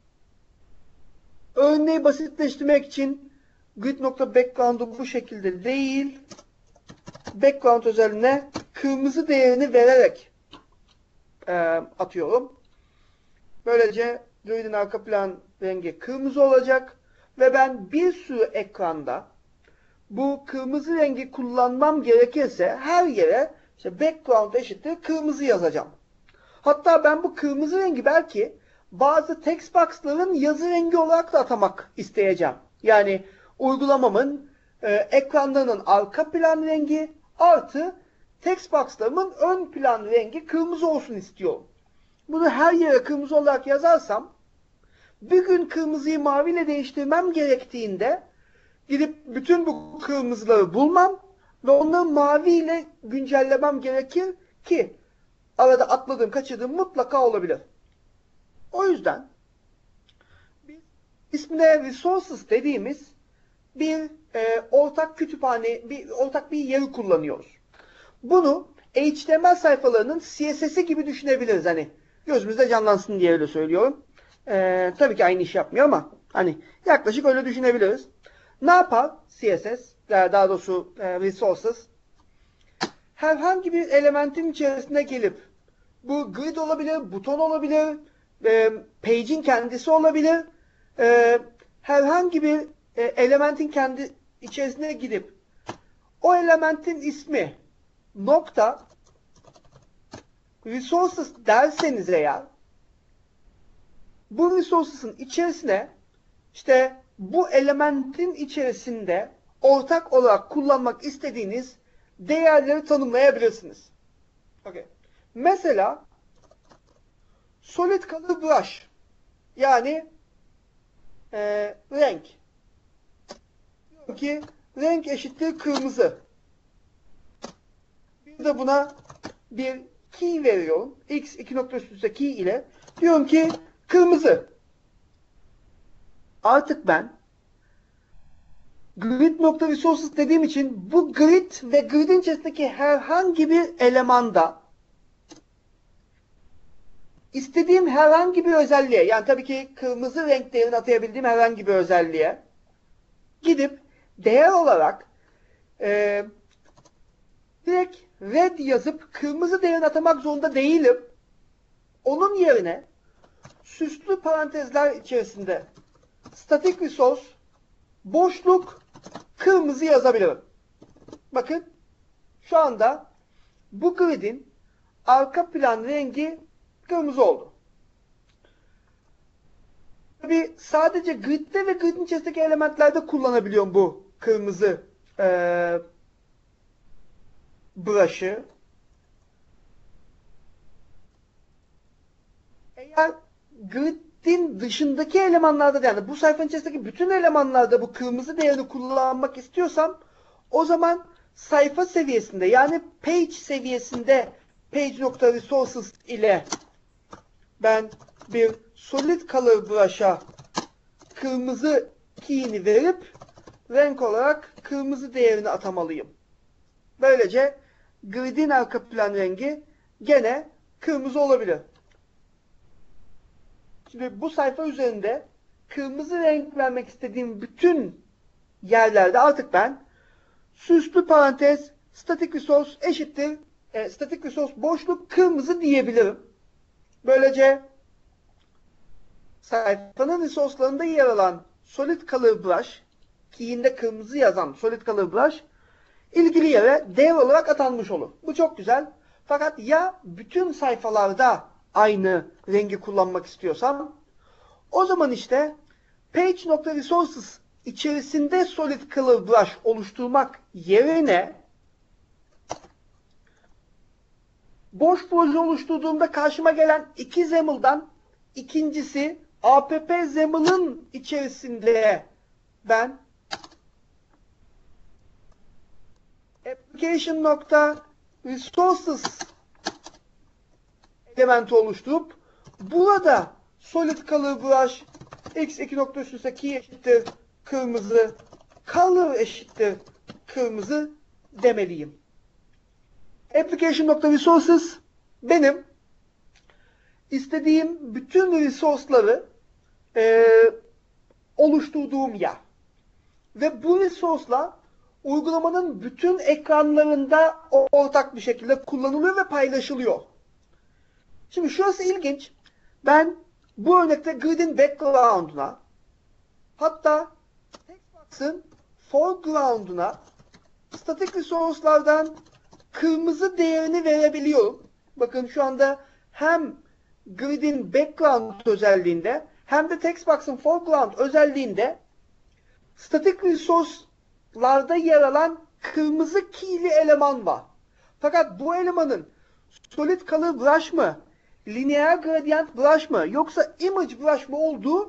örneği basitleştirmek için grid.background'u bu şekilde değil, background özelliğine kırmızı değerini vererek atıyorum. Böylece grid'in arka plan rengi kırmızı olacak ve ben bir sürü ekranda bu kırmızı rengi kullanmam gerekirse her yere işte background eşittir kırmızı yazacağım. Hatta ben bu kırmızı rengi belki bazı text box'ların yazı rengi olarak da atamak isteyeceğim. Yani uygulamamın ekranlarının arka plan rengi artı text box'larımın ön plan rengi kırmızı olsun istiyorum. Bunu her yere kırmızı olarak yazarsam bir gün kırmızıyı maviyle değiştirmem gerektiğinde gidip bütün bu kırmızıları bulmam ve onları maviyle güncellemem gerekir ki arada atladığım, kaçırdığım mutlaka olabilir. O yüzden biz ismine resources dediğimiz bir ortak kütüphane, ortak bir yeri kullanıyoruz. Bunu HTML sayfalarının CSS'i gibi düşünebiliriz. Hani gözümüzde canlansın diye öyle söylüyorum. Tabii ki aynı iş yapmıyor ama hani yaklaşık öyle düşünebiliriz. Ne yapar CSS? Daha doğrusu resources. Herhangi bir elementin içerisine gelip bu grid olabilir, buton olabilir, page'in kendisi olabilir. Herhangi bir elementin kendi içerisine gidip o elementin ismi nokta resources derseniz eğer bu resources'ın içerisine işte bu elementin içerisinde ortak olarak kullanmak istediğiniz değerleri tanımlayabilirsiniz. Okay. Mesela solid color brush yani renk. Diyorum ki renk eşittir kırmızı. Bir de buna bir key veriyorum. X 2 nokta üst üste key ile diyorum ki kırmızı. Artık ben grid.resources dediğim için bu grid ve gridin içerisindeki herhangi bir elemanda istediğim herhangi bir özelliğe, yani tabii ki kırmızı renk değerini atayabildiğim herhangi bir özelliğe gidip değer olarak direkt red yazıp kırmızı değerini atamak zorunda değilim. Onun yerine süslü parantezler içerisinde static resource boşluk kırmızı yazabilirim. Bakın şu anda bu gridin arka plan rengi kırmızı oldu. Tabii sadece gridde ve gridin içerisindeki elementlerde kullanabiliyorum bu kırmızı brush'ı. Eğer gridin dışındaki elemanlarda, yani bu sayfanın içerisindeki bütün elemanlarda bu kırmızı değerini kullanmak istiyorsam o zaman sayfa seviyesinde, yani page seviyesinde page.resources ile ben bir solid color brush'a kırmızı key'ini verip renk olarak kırmızı değerini atamalıyım. Böylece grid'in arka plan rengi gene kırmızı olabilir. Şimdi bu sayfa üzerinde kırmızı renk vermek istediğim bütün yerlerde artık ben süslü parantez static resource eşittir static resource boşluk kırmızı diyebilirim. Böylece sayfanın resource'larında yer alan solid color brush, key'inde kırmızı yazan solid color brush ilgili yere değer olarak atanmış olur. Bu çok güzel. Fakat ya bütün sayfalarda aynı rengi kullanmak istiyorsam, o zaman işte page.resources içerisinde solid color brush oluşturmak yerine boş proje oluşturduğumda karşıma gelen iki XAML'dan ikincisi app XAML'ın içerisinde ben application.resources elementi oluşturup burada solid color brush x2 key eşittir kırmızı, color eşittir kırmızı demeliyim. Application.resources benim istediğim bütün resource'ları oluşturduğum yer. Ve bu resource'la uygulamanın bütün ekranlarında ortak bir şekilde kullanılıyor ve paylaşılıyor. Şimdi şurası ilginç. Ben bu örnekte grid'in background'una, hatta textbox'ın foreground'una static resource'lardan kırmızı değerini verebiliyorum. Bakın şu anda hem grid'in background özelliğinde hem de textbox'ın foreground özelliğinde static resource'larda yer alan kırmızı key'li eleman var. Fakat bu elemanın solid color brush mı, linear gradient brush mı, yoksa image brush mı olduğu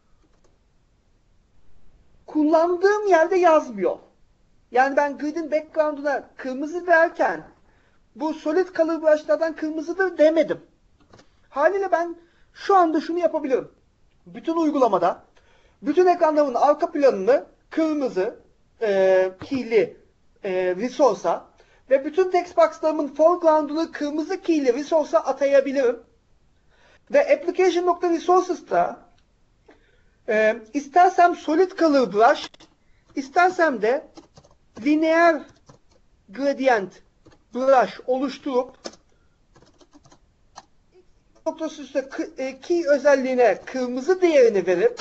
kullandığım yerde yazmıyor. Yani ben grid'in background'una kırmızı derken bu solid color brush'lardan kırmızıdır demedim. Haliyle ben şu anda şunu yapabilirim. Bütün uygulamada bütün ekranlarımın arka planını kırmızı key'li resource'a ve bütün textbox'larımın foreground'unu kırmızı key'li resource'a atayabilirim. Ve application.resources'ta istersem solid color brush, istersem de linear gradient brush oluşturup noktası key özelliğine kırmızı değerini verip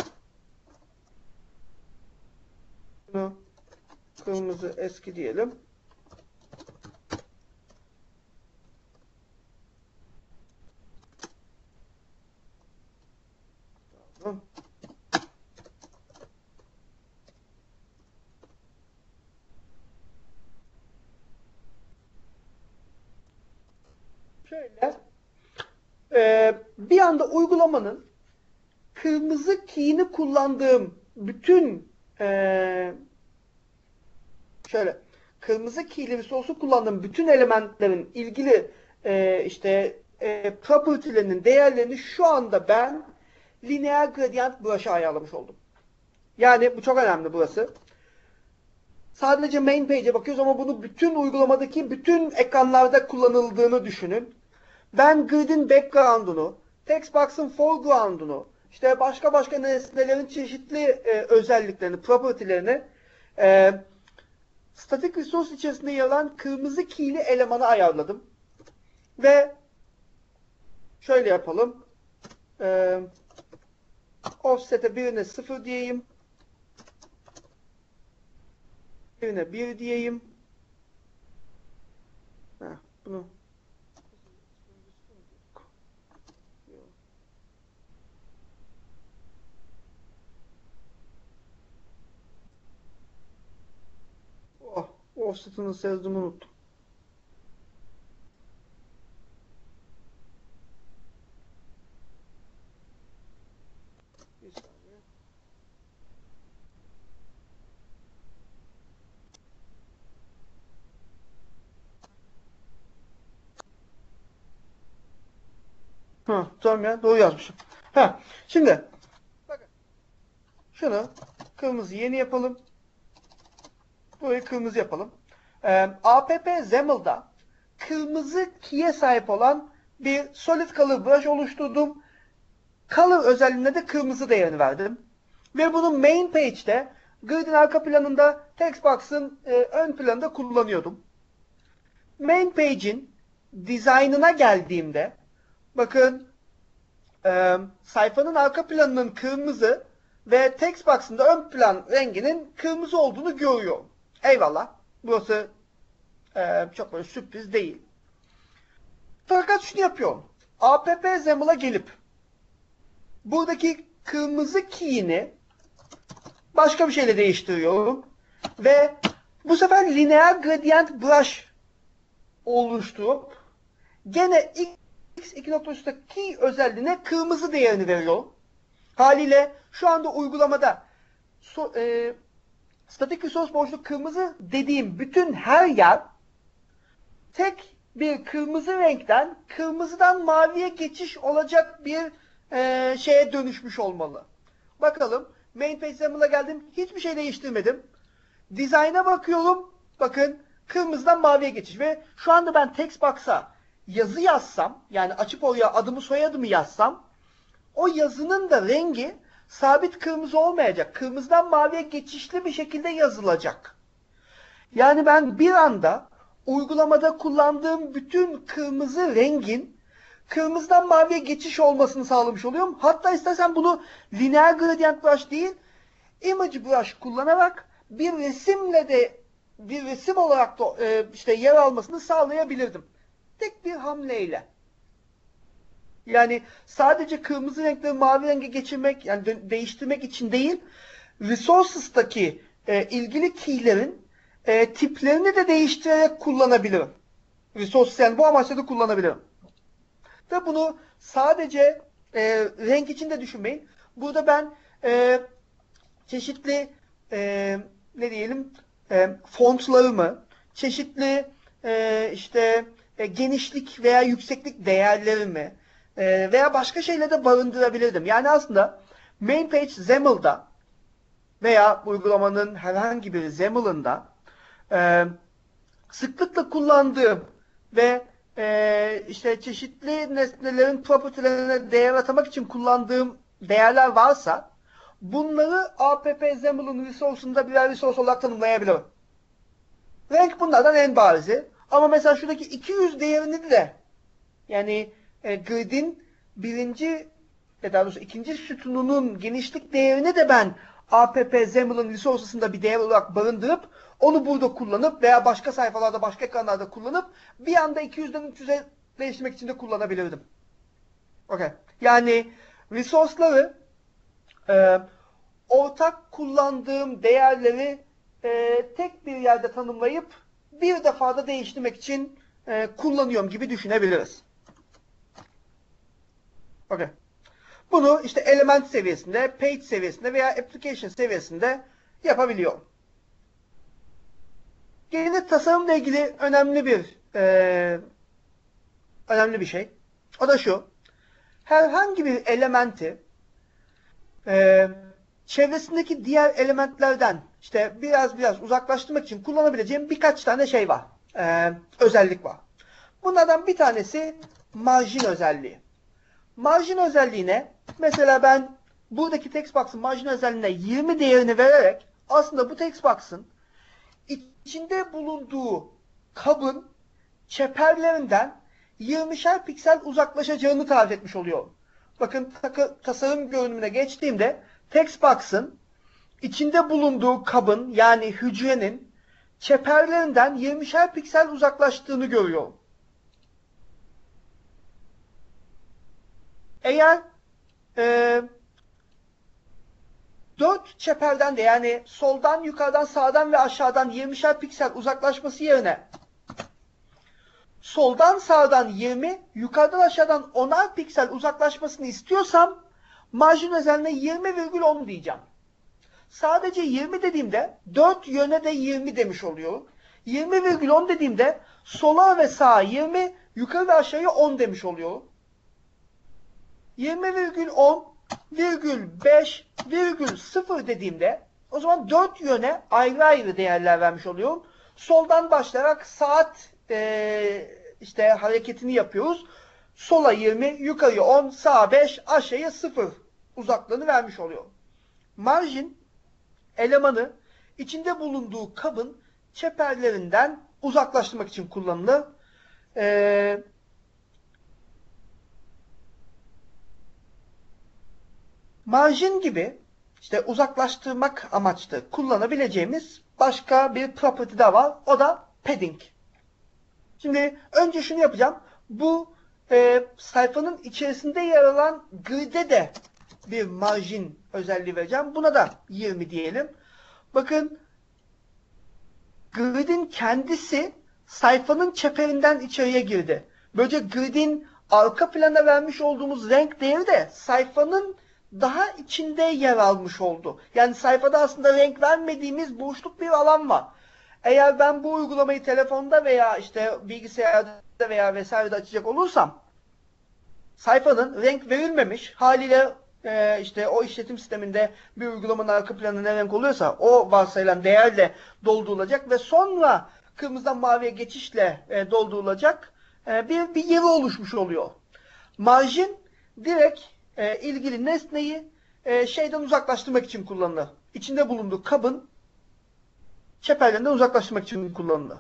kırmızı eski diyelim. Tamam. Şöyle bir anda uygulamanın kırmızı key'ini kullandığım bütün şöyle kırmızı key'li resource'u kullandığım bütün elementlerin ilgili property'lerinin değerlerini şu anda ben linear gradient brush'a ayarlamış oldum. Yani bu çok önemli burası. Sadece main page'e bakıyoruz ama bunu bütün uygulamadaki bütün ekranlarda kullanıldığını düşünün. Ben grid'in background'unu, textbox'ın foreground'unu, işte başka nesnelerin çeşitli özelliklerini, property'lerini static resource içerisinde yer alan kırmızı key'li elemana ayarladım. Ve şöyle yapalım. Offset'e birine 0 diyeyim. Birine 1 diyeyim. Bunu offset'ını sezdim unuttum. Bir saniye. Tamam ya doğru yazmışım. Ha, şimdi bakın şunu kırmızı yeni yapalım. Burayı kırmızı yapalım. App XAML'da kırmızı key'e sahip olan bir solid color brush oluşturdum. Color özelliğine de kırmızı değerini verdim. Ve bunu main page'de grid'in arka planında textbox'ın ön planında kullanıyordum. Main page'in dizaynına geldiğimde bakın sayfanın arka planının kırmızı ve textbox'ın da ön plan renginin kırmızı olduğunu görüyorum. Eyvallah. Burası çok böyle sürpriz değil. Fakat şunu yapıyorum. App XAML'a gelip buradaki kırmızı key'ini başka bir şeyle değiştiriyorum. Ve bu sefer linear gradient brush oluşturup gene x2.3'te key özelliğine kırmızı değerini veriyorum. Haliyle şu anda uygulamada static resource boşluk kırmızı dediğim bütün her yer tek bir kırmızı renkten kırmızıdan maviye geçiş olacak bir şeye dönüşmüş olmalı. Bakalım. Main page XAML'a geldim. Hiçbir şey değiştirmedim. Design'a bakıyorum. Bakın kırmızıdan maviye geçiş. Ve şu anda ben textbox'a yazı yazsam, yani açıp oraya adımı soyadımı yazsam, o yazının da rengi sabit kırmızı olmayacak. Kırmızıdan maviye geçişli bir şekilde yazılacak. Yani ben bir anda uygulamada kullandığım bütün kırmızı rengin kırmızıdan maviye geçiş olmasını sağlamış oluyorum. Hatta istersen bunu linear gradient brush değil, image brush kullanarak bir resimle de bir resim olarak da işte yer almasını sağlayabilirdim. Tek bir hamleyle. Yani sadece kırmızı renkleri mavi renge geçirmek, yani değiştirmek için değil, resources'taki ilgili key'lerin tiplerini de değiştirerek kullanabilirim. Resources yani bu amaçla da kullanabilirim. Ve bunu sadece renk için de düşünmeyin. Burada ben çeşitli ne diyelim fontlarımı, çeşitli işte genişlik veya yükseklik değerlerimi veya başka şeyle de barındırabilirdim. Yani aslında main page XAML'da veya uygulamanın herhangi bir XAML'ında sıklıkla kullandığım ve işte çeşitli nesnelerin property'lerine değer atamak için kullandığım değerler varsa bunları app XAML'ın resource'unda birer resource olarak tanımlayabilirim. Renk bunlardan en barizi. Ama mesela şuradaki 200 değerini de yani grid'in birinci daha doğrusu ikinci sütununun genişlik değerini de ben app XAML'ın resource'ında bir değer olarak barındırıp onu burada kullanıp veya başka sayfalarda, başka ekranlarda kullanıp bir anda 200'den 300'e değiştirmek için de kullanabilirdim. Okay. Yani resource'ları ortak kullandığım değerleri tek bir yerde tanımlayıp bir defada değiştirmek için kullanıyorum gibi düşünebiliriz. Okay. Bunu işte element seviyesinde, page seviyesinde veya application seviyesinde yapabiliyorum. Gene tasarımla ilgili önemli bir şey. O da şu. Herhangi bir elementi çevresindeki diğer elementlerden işte biraz uzaklaştırmak için kullanabileceğim birkaç tane şey var. Özellik var. Bunlardan bir tanesi marjin özelliği. Marjin özelliğine mesela ben buradaki textbox'ın marjin özelliğine 20 değerini vererek aslında bu textbox'ın içinde bulunduğu kabın çeperlerinden 20'şer piksel uzaklaşacağını tarif etmiş oluyorum. Bakın tasarım görünümüne geçtiğimde textbox'ın içinde bulunduğu kabın yani hücrenin çeperlerinden 20'şer piksel uzaklaştığını görüyorum. Eğer 4 çeperden de yani soldan, yukarıdan, sağdan ve aşağıdan 20'şer piksel uzaklaşması yerine soldan sağdan 20, yukarıdan aşağıdan 10'ar piksel uzaklaşmasını istiyorsam marjin özelliğine 20,10 diyeceğim. Sadece 20 dediğimde 4 yöne de 20 demiş oluyorum. 20,10 dediğimde sola ve sağa 20, yukarı ve aşağıya 10 demiş oluyorum. 20,10, virgül 5, virgül 0 dediğimde o zaman 4 yöne ayrı ayrı değerler vermiş oluyorum. Soldan başlayarak saat işte hareketini yapıyoruz. Sola 20, yukarıya 10, sağa 5, aşağıya 0 uzaklığını vermiş oluyor. Marjin elemanı içinde bulunduğu kabın çeperlerinden uzaklaştırmak için kullanılır. Marjin gibi işte uzaklaştırmak amaçlı kullanabileceğimiz başka bir property de var. O da padding. Şimdi önce şunu yapacağım. Bu sayfanın içerisinde yer alan grid'e de bir marjin özelliği vereceğim. Buna da 20 diyelim. Bakın grid'in kendisi sayfanın çeperinden içeriye girdi. Böylece grid'in arka plana vermiş olduğumuz renk değeri de sayfanın daha içinde yer almış oldu. Yani sayfada aslında renk vermediğimiz boşluk bir alan var. Eğer ben bu uygulamayı telefonda veya işte bilgisayarda veya vesairede açacak olursam sayfanın renk verilmemiş haliyle işte o işletim sisteminde bir uygulamanın arka planı ne renk oluyorsa o varsayılan değerle doldurulacak ve sonra kırmızıdan maviye geçişle doldurulacak bir yeri oluşmuş oluyor. Marjin direkt ilgili nesneyi şeyden uzaklaştırmak için kullanılır. İçinde bulunduğu kabın çeperlerinden uzaklaştırmak için kullanılır.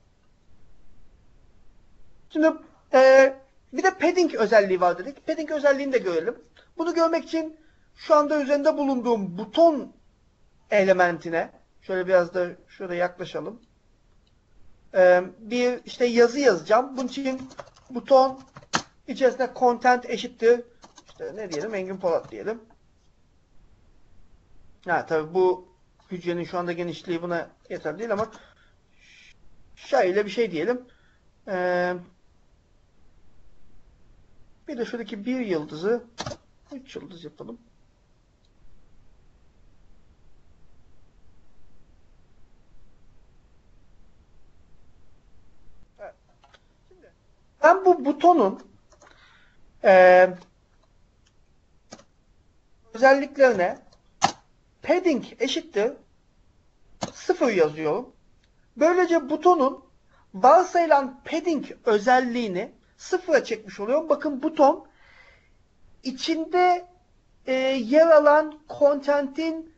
Şimdi bir de padding özelliği var dedik. Padding özelliğini de görelim. Bunu görmek için şu anda üzerinde bulunduğum buton elementine şöyle biraz da şuraya yaklaşalım. Bir işte yazı yazacağım. Bunun için buton içerisinde content eşittir. İşte ne diyelim? Engin Polat diyelim. Ha tabii bu hücrenin şu anda genişliği buna yeterli değil ama şöyle bir şey diyelim. Bir de şuradaki bir yıldızı 3 yıldız yapalım. Evet. Şimdi ben bu butonun özelliklerine padding eşittir 0 yazıyorum. Böylece butonun varsayılan padding özelliğini 0'a çekmiş oluyorum. Bakın buton içinde yer alan content'in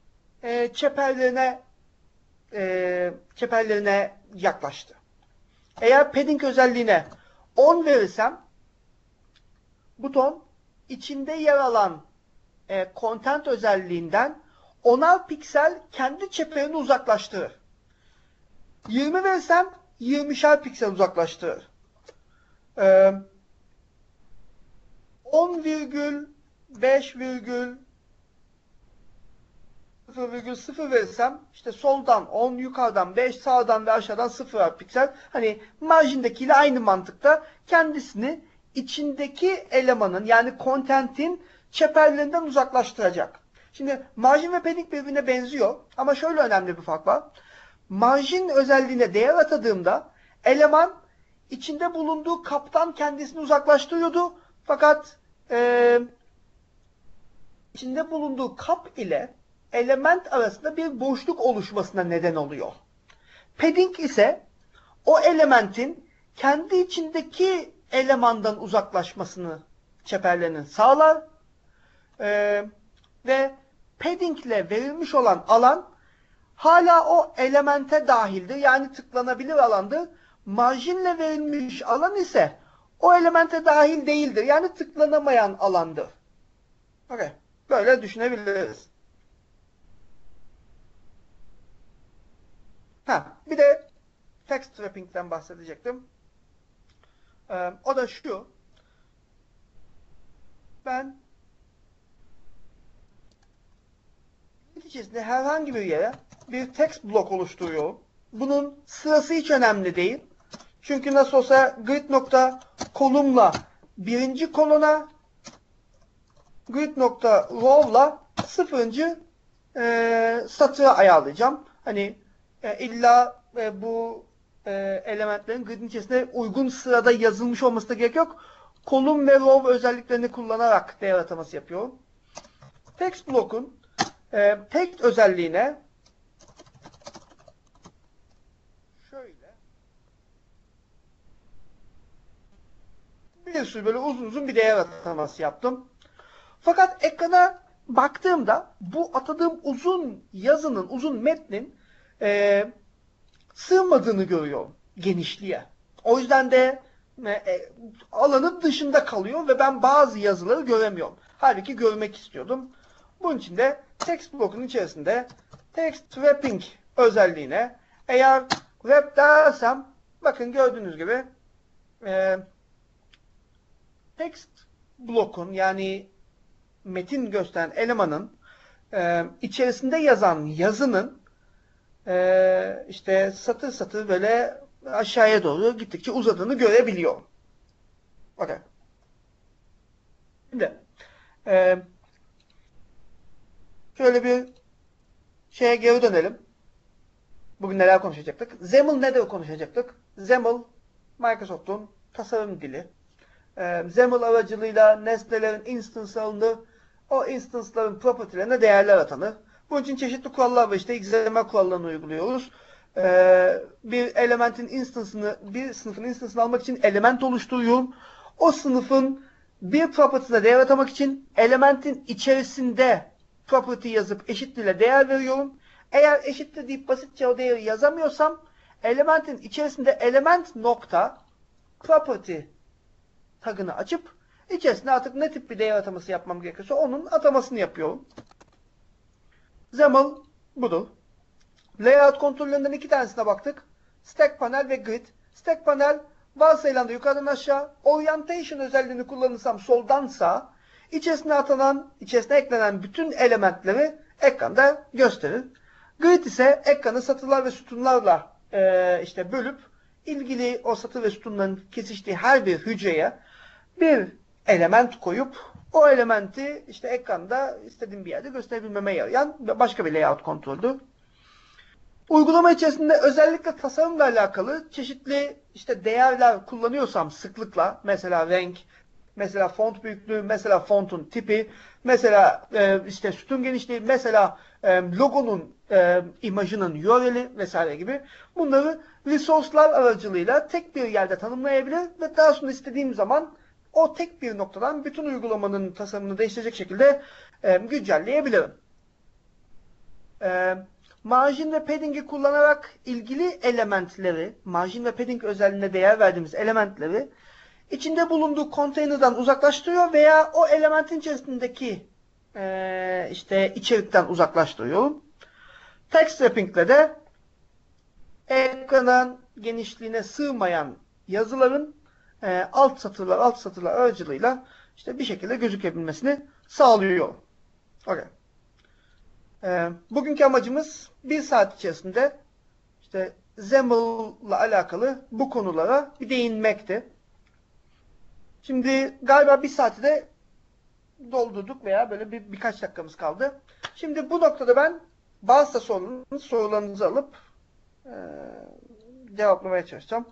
çeperlerine yaklaştı. Eğer padding özelliğine 10 verirsem buton içinde yer alan content özelliğinden 10'ar piksel kendi çeperini uzaklaştırır. 20 verirsem 20'şer piksel uzaklaştırır. 10,5,0,0 verirsem işte soldan 10, yukarıdan 5, sağdan ve aşağıdan 0'ar piksel. Hani marjindekiyle aynı mantıkta kendisini içindeki elemanın yani content'in çeperlerinden uzaklaştıracak. Şimdi marjin ve padding birbirine benziyor ama şöyle önemli bir fark var. Marjin özelliğine değer atadığımda eleman içinde bulunduğu kaptan kendisini uzaklaştırıyordu. Fakat içinde bulunduğu kap ile element arasında bir boşluk oluşmasına neden oluyor. Padding ise o elementin kendi içindeki elemandan uzaklaşmasını çeperlerinin sağlar ve padding ile verilmiş olan alan hala o elemente dahildir. Yani tıklanabilir alandır. Marjinle verilmiş alan ise o elemente dahil değildir. Yani tıklanamayan alandır. Okay. Böyle düşünebiliriz. Bir de text wrapping'den bahsedecektim. O da şu. Ben içerisinde herhangi bir yere bir text blok oluşturuyorum. Bunun sırası hiç önemli değil. Çünkü nasıl olsa grid.column'la birinci kolona, grid.row'la sıfırıncı satıra ayarlayacağım. Hani illa bu elementlerin gridin içerisinde uygun sırada yazılmış olması da gerek yok. column ve row özelliklerini kullanarak değer ataması yapıyorum. Text block'un text özelliğine şöyle bir sürü böyle uzun bir değer ataması yaptım. Fakat ekrana baktığımda bu atadığım uzun yazının, uzun metnin sığmadığını görüyorum genişliğe. O yüzden de alanın dışında kalıyor ve ben bazı yazıları göremiyorum. Halbuki görmek istiyordum. Bunun için de text block'un içerisinde text wrapping özelliğine eğer wrap dersem bakın gördüğünüz gibi text block'un yani metin gösteren elemanın içerisinde yazan yazının işte satır satır böyle aşağıya doğru gittikçe uzadığını görebiliyorum. Bakın. Şimdi şöyle bir şeye geri dönelim. Bugün neler konuşacaktık? XAML nedir konuşacaktık? XAML Microsoft'un tasarım dili. XAML aracılığıyla nesnelerin instance alınır. O instance'ların property'lerine değerler atanır. Bunun için çeşitli kurallar var. İşte XML kurallarını uyguluyoruz. Bir elementin instance'ını, bir sınıfın instance'ını almak için element oluşturuyorum. O sınıfın bir property'ne değer atamak için elementin içerisinde property yazıp eşitliğiyle değer veriyorum. Eğer eşittir deyip basitçe o değeri yazamıyorsam elementin içerisinde element nokta property tagını açıp içerisinde artık ne tip bir değer ataması yapmam gerekiyorsa onun atamasını yapıyorum. XAML budur. Layout kontrollerinden iki tanesine baktık. Stack panel ve grid. Stack panel varsayılan da yukarıdan aşağı. Orientation özelliğini kullanırsam soldan sağa. İçerisine eklenen bütün elementleri ekranda gösterir. Grid ise ekranı satırlar ve sütunlarla işte bölüp ilgili o satır ve sütunların kesiştiği her bir hücreye bir element koyup o elementi işte ekranda istediğim bir yerde gösterebilmeme yarayan başka bir layout kontroldür. Uygulama içerisinde özellikle tasarımla alakalı çeşitli işte değerler kullanıyorsam sıklıkla mesela renk, mesela font büyüklüğü, mesela fontun tipi, mesela işte sütun genişliği, mesela logonun imajının URL'i vesaire gibi bunları resource'lar aracılığıyla tek bir yerde tanımlayabilir ve daha sonra istediğim zaman o tek bir noktadan bütün uygulamanın tasarımını değiştirecek şekilde güncelleyebilirim. Margin ve padding'i kullanarak ilgili elementleri, margin ve padding özelliğine değer verdiğimiz elementleri içinde bulunduğu konteynerden uzaklaştırıyor veya o elementin içerisindeki işte içerikten uzaklaştırıyorum. Text wrapping ile de ekranın genişliğine sığmayan yazıların alt satırlar aracılığıyla işte bir şekilde gözükebilmesini sağlıyor. Okay. Bugünkü amacımız bir saat içerisinde işte XAML ile alakalı bu konulara bir değinmekti. Şimdi galiba bir saati de doldurduk veya böyle birkaç dakikamız kaldı. Şimdi bu noktada ben bazı sorularınızı alıp cevaplamaya çalışacağım.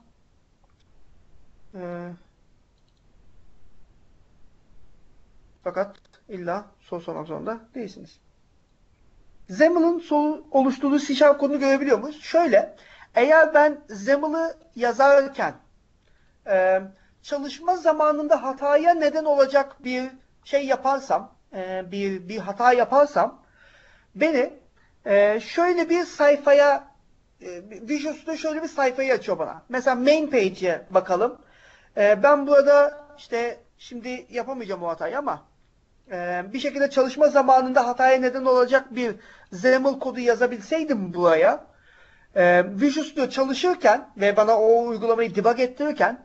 Fakat illa soru sormak zorunda değilsiniz. XAML'ın oluşturduğu C# kodunu görebiliyor muyuz? Şöyle, eğer ben XAML'ı yazarken çalışma zamanında hataya neden olacak bir şey yaparsam, bir hata yaparsam beni şöyle bir sayfaya Visual Studio şöyle bir sayfayı açıyor bana. Mesela main page'e bakalım. Ben burada işte şimdi yapamayacağım o hatayı ama bir şekilde çalışma zamanında hataya neden olacak bir XAML kodu yazabilseydim buraya Visual Studio çalışırken ve bana o uygulamayı debug ettirirken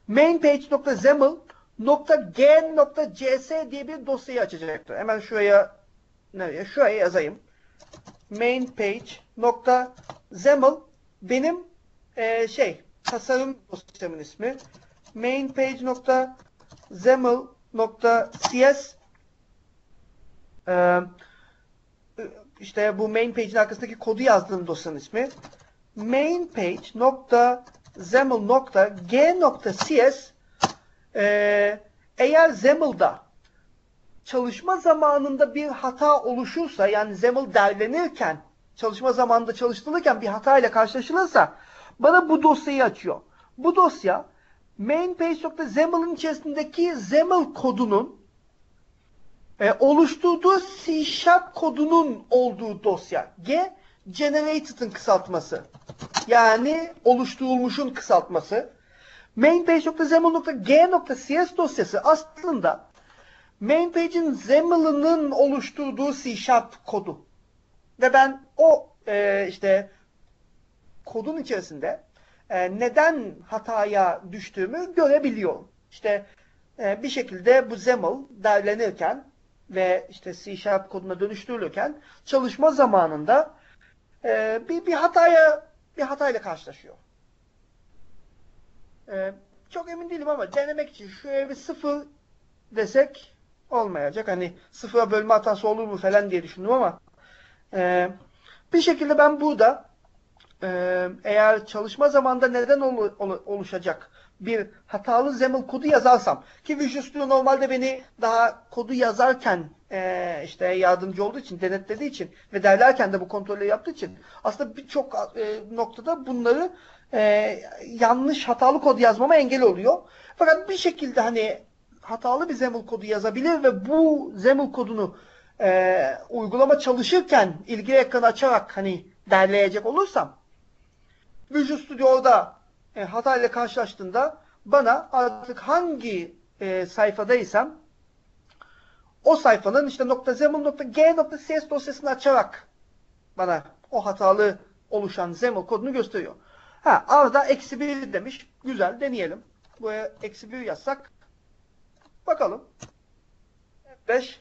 mainpage.xaml.gen.cs diye bir dosyayı açacaktır. Hemen şuraya yazayım. Mainpage.xaml benim tasarım dosyamın ismi. Mainpage.xaml.cs işte bu main page'in arkasındaki kodu yazdığım dosyanın ismi. Mainpage.xaml.g.cs Eğer XAML'da çalışma zamanında bir hata oluşursa, yani XAML derlenirken, çalışma zamanında çalıştırılırken bir hata ile karşılaşılırsa bana bu dosyayı açıyor. Bu dosya main page.xaml'ın içerisindeki XAML kodunun oluşturduğu C# kodunun olduğu dosya. Generated'ın kısaltması. Yani oluşturulmuşun kısaltması. Main page.xaml.g.cs dosyası aslında main page'in XAML'ının oluşturduğu C# kodu. Ve ben o işte kodun içerisinde neden hataya düştüğümü görebiliyorum. İşte bir şekilde bu XAML derlenirken ve işte C# koduna dönüştürülürken çalışma zamanında bir hatayla karşılaşıyor. Çok emin değilim ama denemek için şuraya bir 0 desek olmayacak. Hani 0'a bölme hatası olur mu falan diye düşündüm ama bir şekilde ben burada eğer çalışma zamanında neden oluşacak bir hatalı XAML kodu yazarsam, ki Visual Studio normalde beni daha kodu yazarken işte yardımcı olduğu için, denetlediği için ve derlerken de bu kontrolü yaptığı için aslında birçok noktada bunları yanlış, hatalı kod yazmama engel oluyor. Fakat bir şekilde hani hatalı bir XAML kodu yazabilir ve bu XAML kodunu uygulama çalışırken ilgili ekranı açarak hani derleyecek olursam, Visual Studio'da hatayla karşılaştığında bana artık hangi sayfadaysam o sayfanın işte .xaml.g.cs dosyasını açarak bana o hatalı oluşan XAML kodunu gösteriyor. Arada -1 demiş. Güzel, deneyelim. Buraya -1 yazsak bakalım. 5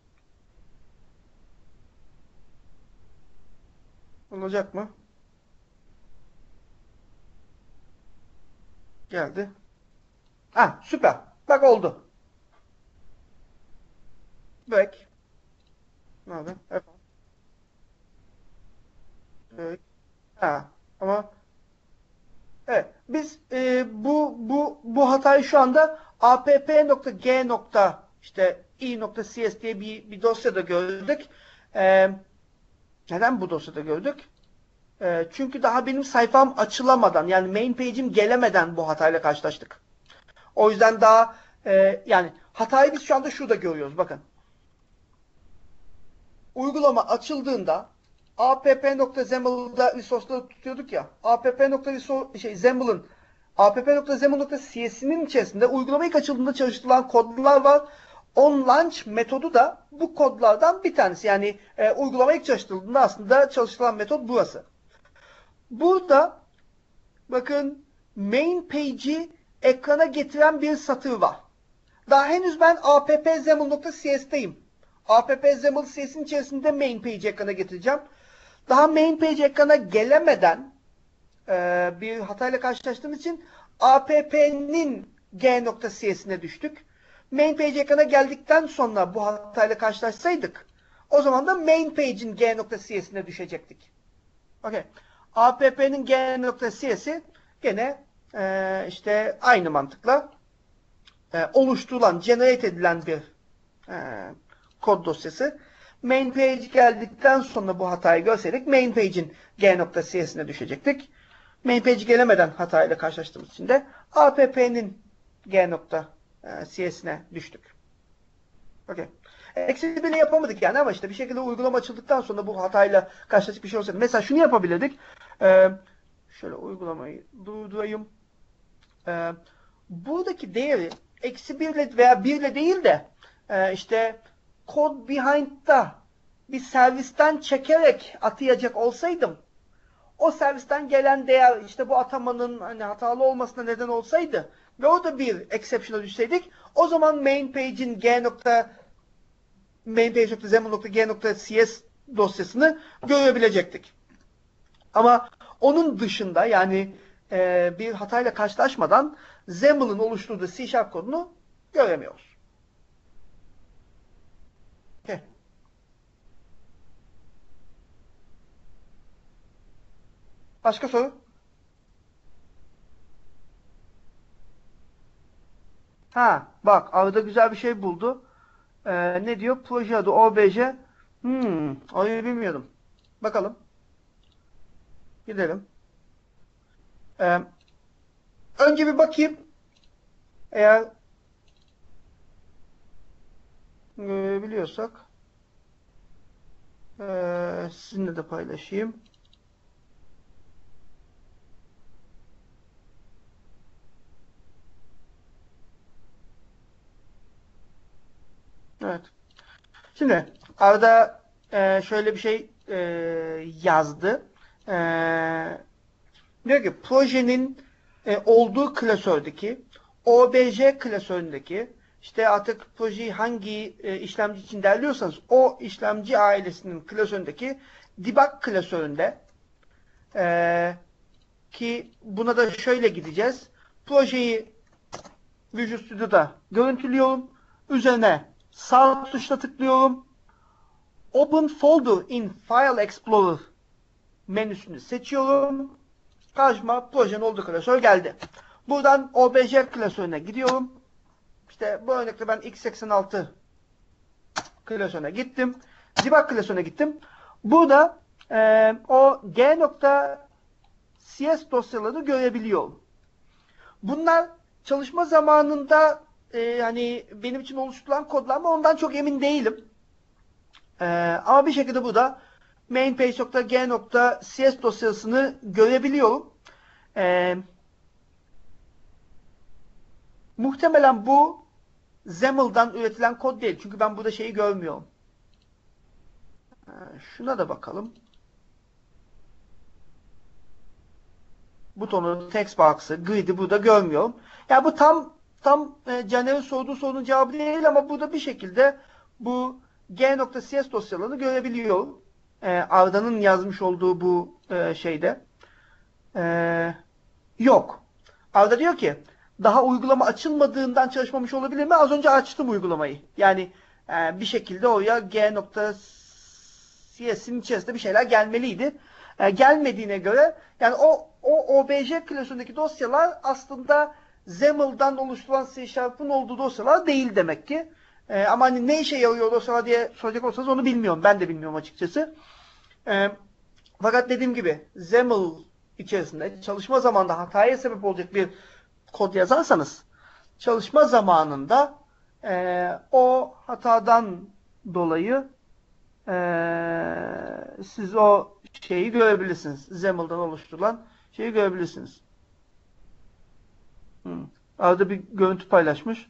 olacak mı? Geldi. Süper. Bak oldu. Back. Ne oldu? Evet. Ama evet, biz bu hatayı şu anda app.g. işte i.cs diye bir dosyada gördük. E, Neden bu dosyada gördük? Çünkü daha benim sayfam açılamadan, yani main page'im gelemeden bu hatayla karşılaştık. O yüzden daha yani hatayı biz şu anda şurada görüyoruz. Bakın. Uygulama açıldığında app.xaml'da resource'ları tutuyorduk ya. app.xaml.cs'inin içerisinde uygulama ilk açıldığında çalıştırılan kodlar var. OnLaunch metodu da bu kodlardan bir tanesi. Yani uygulama ilk çalıştırıldığında aslında çalıştırılan metot burası. Burada bakın main page'i ekrana getiren bir satır var. Daha henüz ben app.xaml.cs'teyim. app.xaml.cs'in içerisinde main page ekrana getireceğim. Daha main page ekrana gelemeden bir hatayla karşılaştığımız için app'nin g.cs'ine düştük. Main page ekrana geldikten sonra bu hatayla karşılaşsaydık o zaman da main page'in g.cs'ine düşecektik. Okay. App'nin g.cs'i gene işte aynı mantıkla oluşturulan, generate edilen bir kod dosyası. Main page geldikten sonra bu hatayı görseydik main page'in g.cs'ine düşecektik. Main page gelemeden hatayla karşılaştığımız için de app'nin g.cs'ine düştük. Okay. Eksi bile yapamadık yani, ama işte bir şekilde uygulama açıldıktan sonra bu hatayla karşılaştık bir şey olsaydı. Mesela şunu yapabilirdik. Şöyle uygulamayı durdurayım. Buradaki değeri -1 ile veya 1 ile değil de işte code behind'da bir servisten çekerek atayacak olsaydım, o servisten gelen değer işte bu atamanın hani hatalı olmasına neden olsaydı ve orada bir exception'a düşseydik, o zaman main page'in main.page.xaml.g.cs dosyasını görebilecektik. Ama onun dışında yani bir hatayla karşılaşmadan XAML'ın oluşturduğu C# kodunu göremiyoruz. Okay. Başka soru? Ha, bak Arda güzel bir şey buldu. Ne diyor? Proje adı OBJ. Orayı bilmiyordum. Bakalım. Gidelim. Ee, Önce bir bakayım. Eğer biliyorsak sizinle de paylaşayım. Evet. Şimdi Arda şöyle bir şey yazdı. E, Diyor ki projenin olduğu klasördeki OBJ klasöründeki işte artık projeyi hangi işlemci için derliyorsanız o işlemci ailesinin klasöründeki debug klasöründe ki buna da şöyle gideceğiz. Projeyi Visual Studio'da görüntülüyorum. Üzerine sağ tuşla tıklıyorum. Open Folder in File Explorer menüsünü seçiyorum. Karşıma projenin olduğu klasör geldi. Buradan OBJ klasörüne gidiyorum. İşte bu örnekte ben x86 klasörüne gittim. Debug klasörüne gittim. Burada o g.cs dosyaları görebiliyorum. Bunlar çalışma zamanında hani benim için oluşturulan kodlar ama ondan çok emin değilim. Ama bir şekilde burada mainpage.g.cs dosyasını görebiliyorum. Muhtemelen bu XAML'dan üretilen kod değil. Çünkü ben burada şeyi görmüyorum. Şuna da bakalım. Butonu, text box'ı, grid'i burada görmüyorum. Ya bu tam Caner'in sorduğu sorunun cevabı değil ama burada bir şekilde bu g.cs dosyalarını görebiliyorum. Arda'nın yazmış olduğu bu şeyde. Yok. Arda diyor ki daha uygulama açılmadığından çalışmamış olabilir mi? Az önce açtım uygulamayı. Yani bir şekilde oraya g.cs'in içerisinde bir şeyler gelmeliydi. Gelmediğine göre yani o OBJ klasöründeki dosyalar aslında XAML'dan oluşturulan C# olduğu dosyalar değil demek ki. Ama hani ne işe yarıyor dosyalar diye soracak olsanız onu bilmiyorum. Ben de bilmiyorum açıkçası. Fakat dediğim gibi XAML içerisinde çalışma zamanında hataya sebep olacak bir kod yazarsanız çalışma zamanında o hatadan dolayı siz o şeyi görebilirsiniz. XAML'dan oluşturulan şeyi görebilirsiniz. Arada bir görüntü paylaşmış.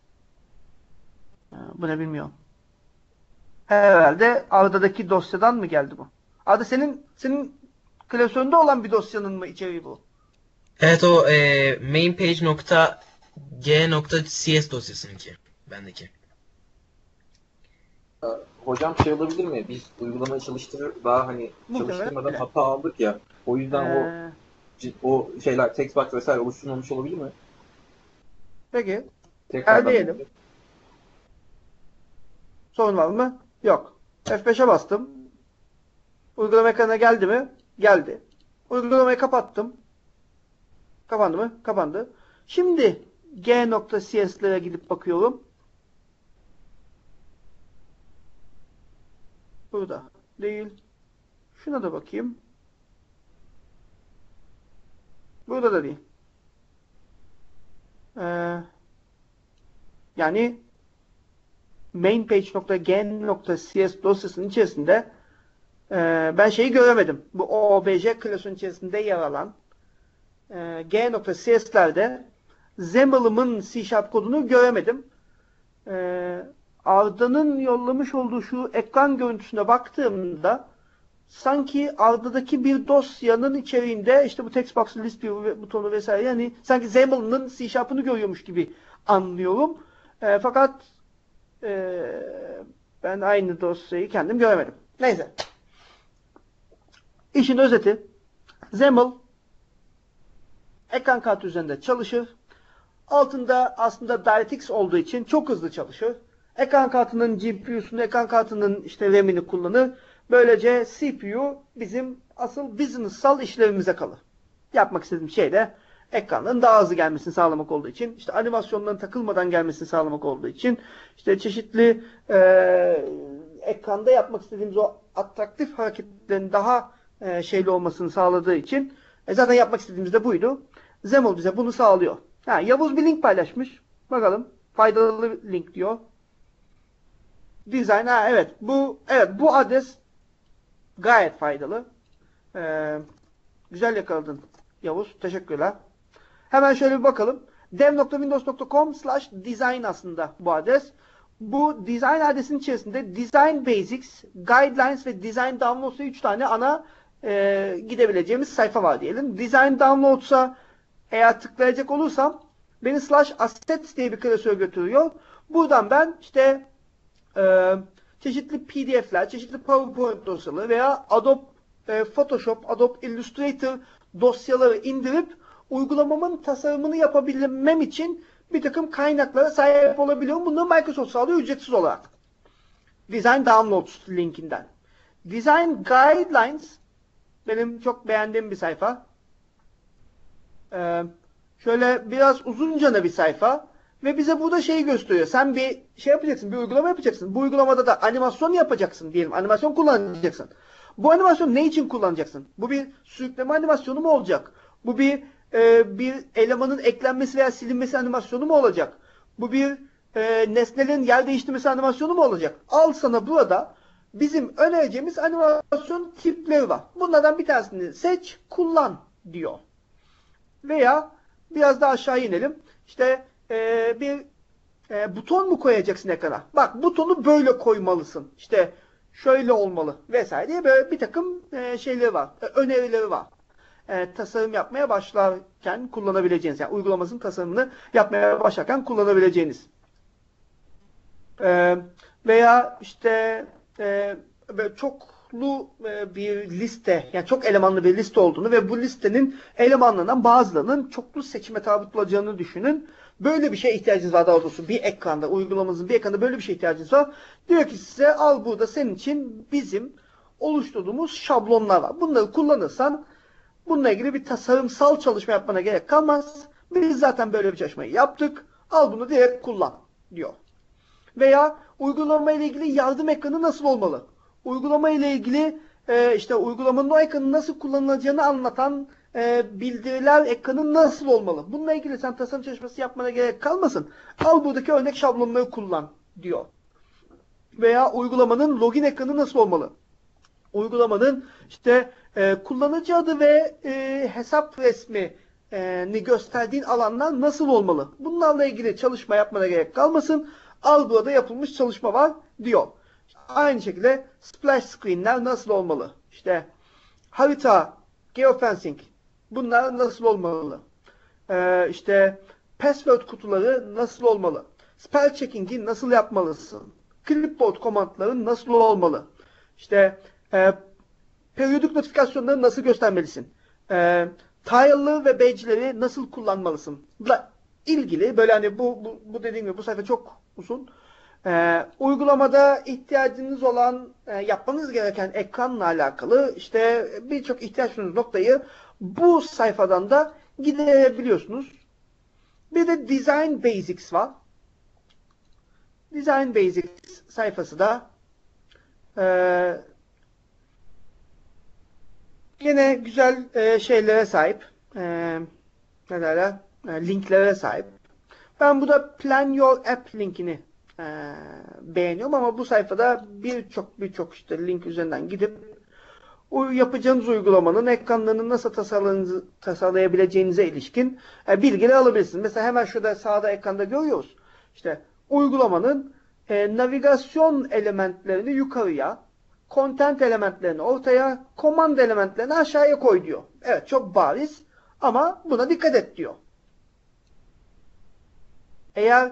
Bu ne bilmiyorum. Herhalde Arda'daki dosyadan mı geldi bu? Arda senin klasöründe olan bir dosyanın mı içeriği bu?
Evet, o mainpage.g.cs dosyasınınki. Bendeki.
Hocam şey olabilir mi? Biz uygulamayı daha hani çalıştırmadan
Muhtemelen.
hata aldık ya. O yüzden o şeyler text box vesaire oluşturulmamış olabilir mi?
Peki.
Tekrardan
Diyelim. Sorun var mı? Yok. F5'e bastım. Uygulama ekranına geldi mi? Geldi. Uygulamayı kapattım. Kapandı mı? Kapandı. Şimdi g.cs'lere gidip bakıyorum. Burada değil. Şuna da bakayım. Burada da değil. Yani mainpage.gen.cs dosyasının içerisinde ben şeyi göremedim. Bu OBJ klasörün içerisinde yer alan g.cs'lerde XAML'ımın C# kodunu göremedim. Arda'nın yollamış olduğu şu ekran görüntüsüne baktığımda sanki Arda'daki bir dosyanın içeriğinde işte bu text box list view butonu vesaire yani sanki XAML'ın C#'ını görüyormuş gibi anlıyorum. Fakat ben aynı dosyayı kendim göremedim. Neyse. İşin özeti XAML ekran kartı üzerinde çalışır. Altında aslında DirectX olduğu için çok hızlı çalışır. Ekran kartının GPU'sunu, ekran kartının işte RAM'ini kullanır. Böylece CPU bizim asıl business'sal işlevimize kalır. Yapmak istediğim şey de ekranların daha hızlı gelmesini sağlamak olduğu için, işte animasyonların takılmadan gelmesini sağlamak olduğu için, işte çeşitli ekranda yapmak istediğimiz o atraktif hareketlerin daha şeyli olmasını sağladığı için zaten yapmak istediğimiz de buydu. Zemol bize bunu sağlıyor. Ha, Yavuz bir link paylaşmış. Bakalım. Faydalı link diyor. Design. Ha, evet. Bu adres gayet faydalı. Güzel yakaladın Yavuz. Teşekkürler. Hemen şöyle bir bakalım. dev.windows.com/design aslında bu adres. Bu design adresinin içerisinde Design Basics, Guidelines ve Design Downloads'a 3 tane ana gidebileceğimiz sayfa var diyelim. Design Downloads'a eğer tıklayacak olursam beni /assets diye bir klasöre götürüyor. Buradan ben işte çeşitli PDF'ler, çeşitli PowerPoint dosyaları veya Adobe Photoshop, Adobe Illustrator dosyaları indirip uygulamamın tasarımını yapabilmem için bir takım kaynaklara sahip olabiliyorum. Bunları Microsoft sağlıyor ücretsiz olarak. Design Downloads linkinden. Design Guidelines benim çok beğendiğim bir sayfa. Şöyle biraz uzunca bir sayfa ve bize burada şeyi gösteriyor. Sen bir şey yapacaksın, bir uygulama yapacaksın. Bu uygulamada da animasyon yapacaksın diyelim. Animasyon kullanacaksın. Bu animasyon ne için kullanacaksın? Bu bir sürükleme animasyonu mu olacak? Bu bir elemanın eklenmesi veya silinmesi animasyonu mu olacak? Bu bir nesnelerin yer değiştirmesi animasyonu mu olacak? Al sana burada bizim önereceğimiz animasyon tipleri var. Bunlardan bir tanesini seç, kullan diyor. Veya biraz daha aşağı inelim. İşte bir buton mu koyacaksın ekrana? Bak butonu böyle koymalısın. İşte şöyle olmalı vesaire diye böyle bir takım şeyleri var. Önerileri var. Tasarım yapmaya başlarken kullanabileceğiniz, yani uygulamasının tasarımını yapmaya başlarken kullanabileceğiniz. Veya işte böyle çoklu bir liste, yani çok elemanlı bir liste olduğunu ve bu listenin elemanlarından bazılarının çoklu seçime tabi tutulacağını düşünün. Böyle bir şeye ihtiyacınız var, daha doğrusu bir ekranda, uygulamamızın bir ekranda böyle bir şeye ihtiyacınız var. Diyor ki size al burada senin için bizim oluşturduğumuz şablonlar var. Bunları kullanırsan bununla ilgili bir tasarımsal çalışma yapmana gerek kalmaz. Biz zaten böyle bir çalışmayı yaptık. Al bunu direkt kullan diyor. Veya uygulama ile ilgili yardım ekranı nasıl olmalı? Uygulama ile ilgili işte uygulamanın o ekranı nasıl kullanılacağını anlatan bildiriler ekranı nasıl olmalı? Bununla ilgili sen tasarım çalışması yapmana gerek kalmasın. Al buradaki örnek şablonları kullan diyor. Veya uygulamanın login ekranı nasıl olmalı? Uygulamanın işte kullanıcı adı ve hesap resmini gösterdiğin alanlar nasıl olmalı? Bunlarla ilgili çalışma yapmana gerek kalmasın. Al burada yapılmış çalışma var diyor. Aynı şekilde splash screen'ler nasıl olmalı? İşte harita, geofencing bunlar nasıl olmalı? İşte password kutuları nasıl olmalı? Spell checking'i nasıl yapmalısın? Clipboard komandları nasıl olmalı? İşte periyodik notifikasyonları nasıl göstermelisin? Tile'lı ve badge'leri nasıl kullanmalısın? Bununla ilgili böyle hani bu dediğim gibi bu sayfa çok uzun. Uygulamada ihtiyacınız olan, yapmanız gereken ekranla alakalı işte birçok ihtiyaç duyduğunuz noktayı bu sayfadan da gidebiliyorsunuz. Bir de Design Basics var. Design Basics sayfası da yine güzel şeylere sahip. Ne derler? Linklere sahip. Ben bu da Plan Your App linkini beğeniyorum ama bu sayfada birçok işte link üzerinden gidip yapacağınız uygulamanın ekranlarını nasıl tasarlayabileceğinize ilişkin bilgileri alabilirsiniz. Mesela hemen şurada sağda ekranda görüyoruz. İşte uygulamanın navigasyon elementlerini yukarıya, content elementlerini ortaya, command elementlerini aşağıya koy diyor. Evet, çok bariz ama buna dikkat et diyor. Eğer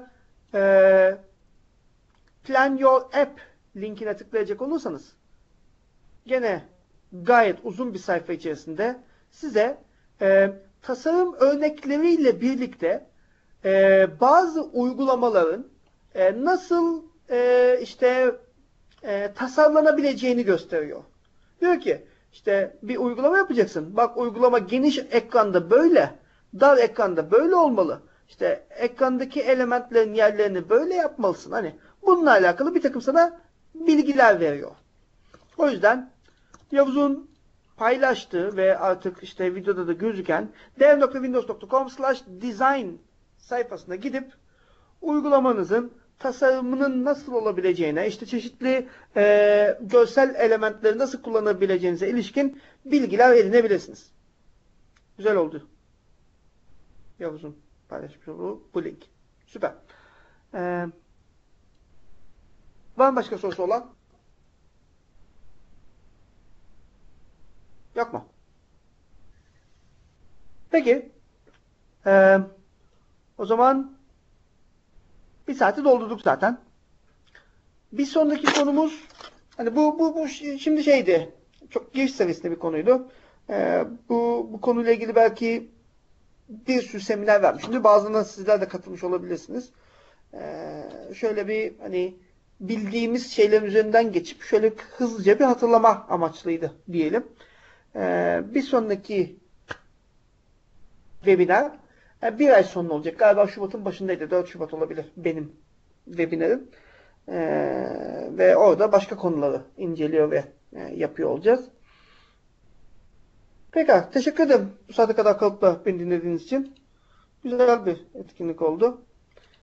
Plan Your App linkine tıklayacak olursanız gene gayet uzun bir sayfa içerisinde size tasarım örnekleriyle birlikte bazı uygulamaların nasıl tasarlanabileceğini gösteriyor. Diyor ki işte bir uygulama yapacaksın. Bak uygulama geniş ekranda böyle. Dar ekranda böyle olmalı. İşte ekrandaki elementlerin yerlerini böyle yapmalısın. Hani bununla alakalı bir takım sana bilgiler veriyor. O yüzden Yavuz'un paylaştığı ve artık işte videoda da gözüken dev.windows.com/design sayfasına gidip uygulamanızın tasarımının nasıl olabileceğine, işte çeşitli görsel elementleri nasıl kullanabileceğinize ilişkin bilgiler edinebilirsiniz. Güzel oldu. Yavuz'un paylaşmış olduğu bu link. Süper. Var mı başka sorusu olan? Yok mu? Peki. O zaman bir saati doldurduk zaten. Bir sonraki konumuz hani bu şimdi şeydi. Çok giriş seviyesinde bir konuydu. Bu konuyla ilgili belki bir sürü seminer vermişimdir. Bazılarına sizler de katılmış olabilirsiniz. Şöyle bir hani bildiğimiz şeylerin üzerinden geçip şöyle hızlıca bir hatırlama amaçlıydı diyelim. Bir sonraki webinar bir ay sonra olacak. Galiba Şubat'ın başındaydı. 4 Şubat olabilir benim webinarım. Ve orada başka konuları inceliyor ve yapıyor olacağız. Pekala. Teşekkür ederim bu saate kadar kalıp da beni dinlediğiniz için. Güzel bir etkinlik oldu.